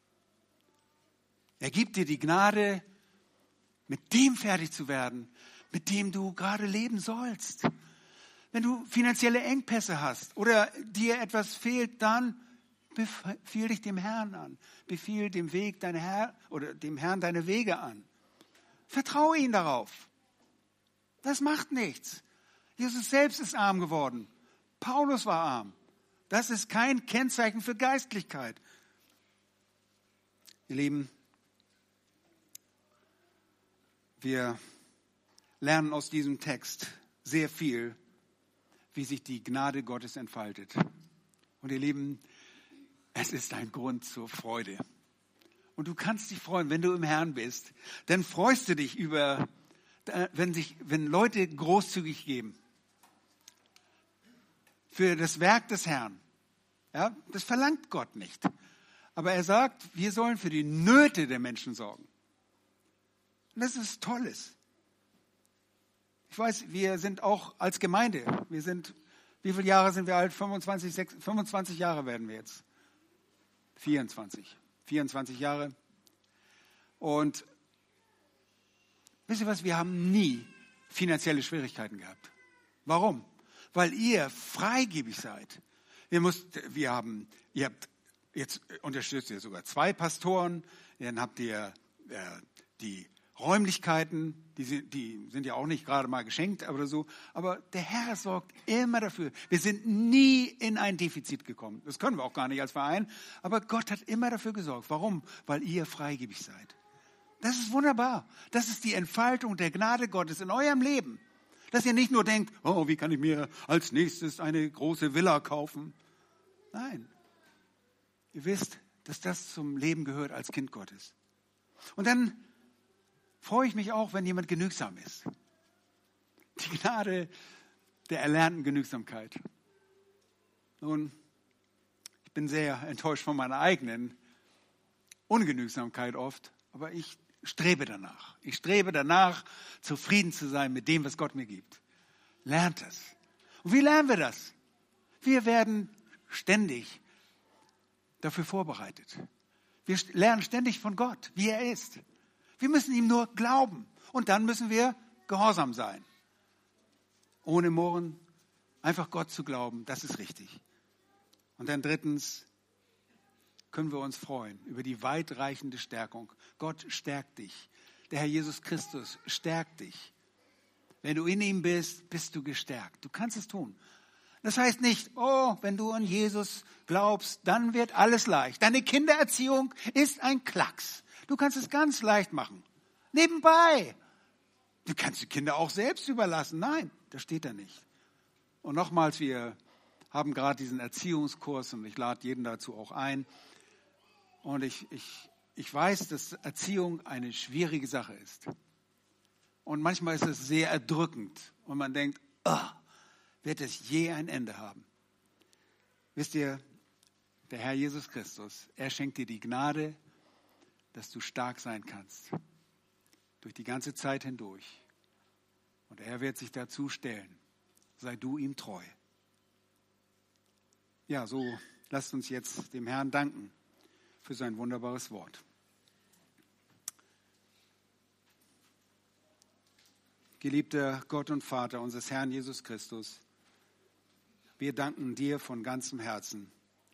A: Er gibt dir die Gnade, mit dem fertig zu werden, mit dem du gerade leben sollst. Wenn du finanzielle Engpässe hast oder dir etwas fehlt, dann befiehl dich dem Herrn an. Befiehl dem Herrn deine Wege an. Vertraue ihm darauf. Das macht nichts. Jesus selbst ist arm geworden. Paulus war arm. Das ist kein Kennzeichen für Geistlichkeit. Ihr Lieben, wir lernen aus diesem Text sehr viel, wie sich die Gnade Gottes entfaltet. Und ihr Lieben, es ist ein Grund zur Freude. Und du kannst dich freuen, wenn du im Herrn bist. Dann freust du dich über, wenn Leute großzügig geben. Für das Werk des Herrn. Ja, das verlangt Gott nicht. Aber er sagt, wir sollen für die Nöte der Menschen sorgen. Und das ist Tolles. Ich weiß, wir sind auch als Gemeinde, wie viele Jahre sind wir alt? 25 Jahre werden wir jetzt. 24 Jahre. Und wisst ihr was, wir haben nie finanzielle Schwierigkeiten gehabt. Warum? Weil ihr freigebig seid. Jetzt unterstützt ihr sogar 2 Pastoren, dann habt ihr die Räumlichkeiten, die sind ja auch nicht gerade mal geschenkt oder so, aber der Herr sorgt immer dafür. Wir sind nie in ein Defizit gekommen. Das können wir auch gar nicht als Verein, aber Gott hat immer dafür gesorgt. Warum? Weil ihr freigebig seid. Das ist wunderbar. Das ist die Entfaltung der Gnade Gottes in eurem Leben. Dass ihr nicht nur denkt, oh, wie kann ich mir als nächstes eine große Villa kaufen? Nein. Ihr wisst, dass das zum Leben gehört als Kind Gottes. Und dann freue ich mich auch, wenn jemand genügsam ist. Die Gnade der erlernten Genügsamkeit. Nun, ich bin sehr enttäuscht von meiner eigenen Ungenügsamkeit oft, aber ich strebe danach. Ich strebe danach, zufrieden zu sein mit dem, was Gott mir gibt. Lernt es. Und wie lernen wir das? Wir werden ständig dafür vorbereitet. Wir lernen ständig von Gott, wie er ist. Wir müssen ihm nur glauben. Und dann müssen wir gehorsam sein. Ohne Murren, einfach Gott zu glauben, das ist richtig. Und dann 3. können wir uns freuen über die weitreichende Stärkung. Gott stärkt dich. Der Herr Jesus Christus stärkt dich. Wenn du in ihm bist, bist du gestärkt. Du kannst es tun. Das heißt nicht, oh, wenn du an Jesus glaubst, dann wird alles leicht. Deine Kindererziehung ist ein Klacks. Du kannst es ganz leicht machen. Nebenbei. Du kannst die Kinder auch selbst überlassen. Nein, das steht da nicht. Und nochmals, wir haben gerade diesen Erziehungskurs und ich lade jeden dazu auch ein. Und ich weiß, dass Erziehung eine schwierige Sache ist. Und manchmal ist es sehr erdrückend. Und man denkt, wird es je ein Ende haben? Wisst ihr, der Herr Jesus Christus, er schenkt dir die Gnade, dass du stark sein kannst. Durch die ganze Zeit hindurch. Und er wird sich dazu stellen. Sei du ihm treu. Ja, so Lasst uns jetzt dem Herrn danken für sein wunderbares Wort. Geliebter Gott und Vater unseres Herrn Jesus Christus, wir danken dir von ganzem Herzen,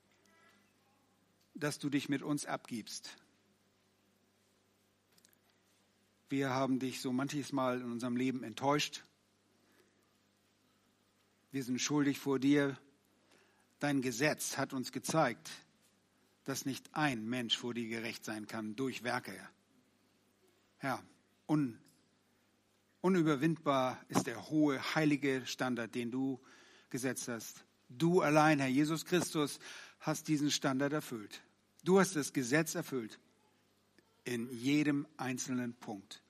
A: dass du dich mit uns abgibst. Wir haben dich so manches Mal in unserem Leben enttäuscht. Wir sind schuldig vor dir. Dein Gesetz hat uns gezeigt, dass nicht ein Mensch vor dir gerecht sein kann durch Werke. Herr, unüberwindbar ist der hohe, heilige Standard, den du gesetzt hast. Du allein, Herr Jesus Christus, hast diesen Standard erfüllt. Du hast das Gesetz erfüllt. In jedem einzelnen Punkt.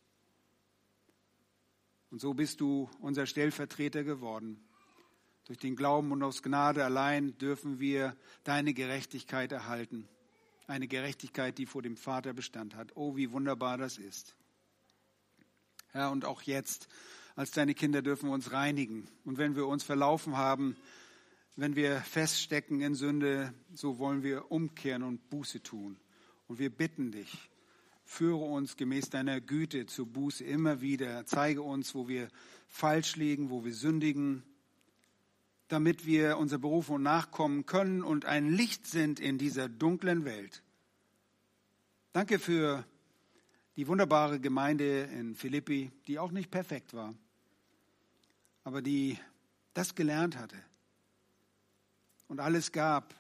A: Und so bist du unser Stellvertreter geworden. Durch den Glauben und aus Gnade allein dürfen wir deine Gerechtigkeit erhalten. Eine Gerechtigkeit, die vor dem Vater Bestand hat. Oh, wie wunderbar das ist. Herr, und auch jetzt, als deine Kinder, dürfen wir uns reinigen. Und wenn wir uns verlaufen haben, wenn wir feststecken in Sünde, so wollen wir umkehren und Buße tun. Und wir bitten dich, führe uns gemäß deiner Güte zur Buße immer wieder. Zeige uns, wo wir falsch liegen, wo wir sündigen, damit wir unserer Berufung nachkommen können und ein Licht sind in dieser dunklen Welt. Danke für die wunderbare Gemeinde in Philippi, die auch nicht perfekt war, aber die das gelernt hatte und alles gab,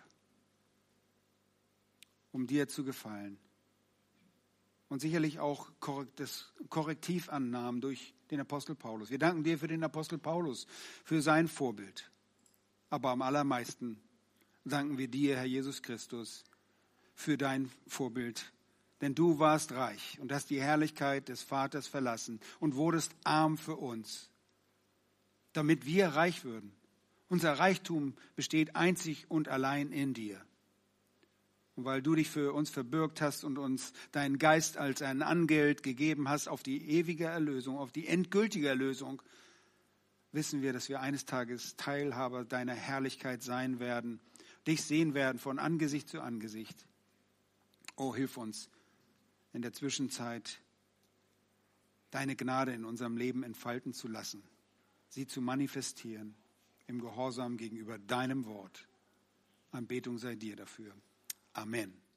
A: um dir zu gefallen. Und sicherlich auch das Korrektiv annahmen durch den Apostel Paulus. Wir danken dir für den Apostel Paulus, für sein Vorbild. Aber am allermeisten danken wir dir, Herr Jesus Christus, für dein Vorbild. Denn du warst reich und hast die Herrlichkeit des Vaters verlassen und wurdest arm für uns, damit wir reich würden. Unser Reichtum besteht einzig und allein in dir. Und weil du dich für uns verbürgt hast und uns deinen Geist als ein Angeld gegeben hast auf die ewige Erlösung, auf die endgültige Erlösung, wissen wir, dass wir eines Tages Teilhaber deiner Herrlichkeit sein werden, dich sehen werden von Angesicht zu Angesicht. Oh, hilf uns in der Zwischenzeit, deine Gnade in unserem Leben entfalten zu lassen, sie zu manifestieren im Gehorsam gegenüber deinem Wort. Anbetung sei dir dafür. Amen.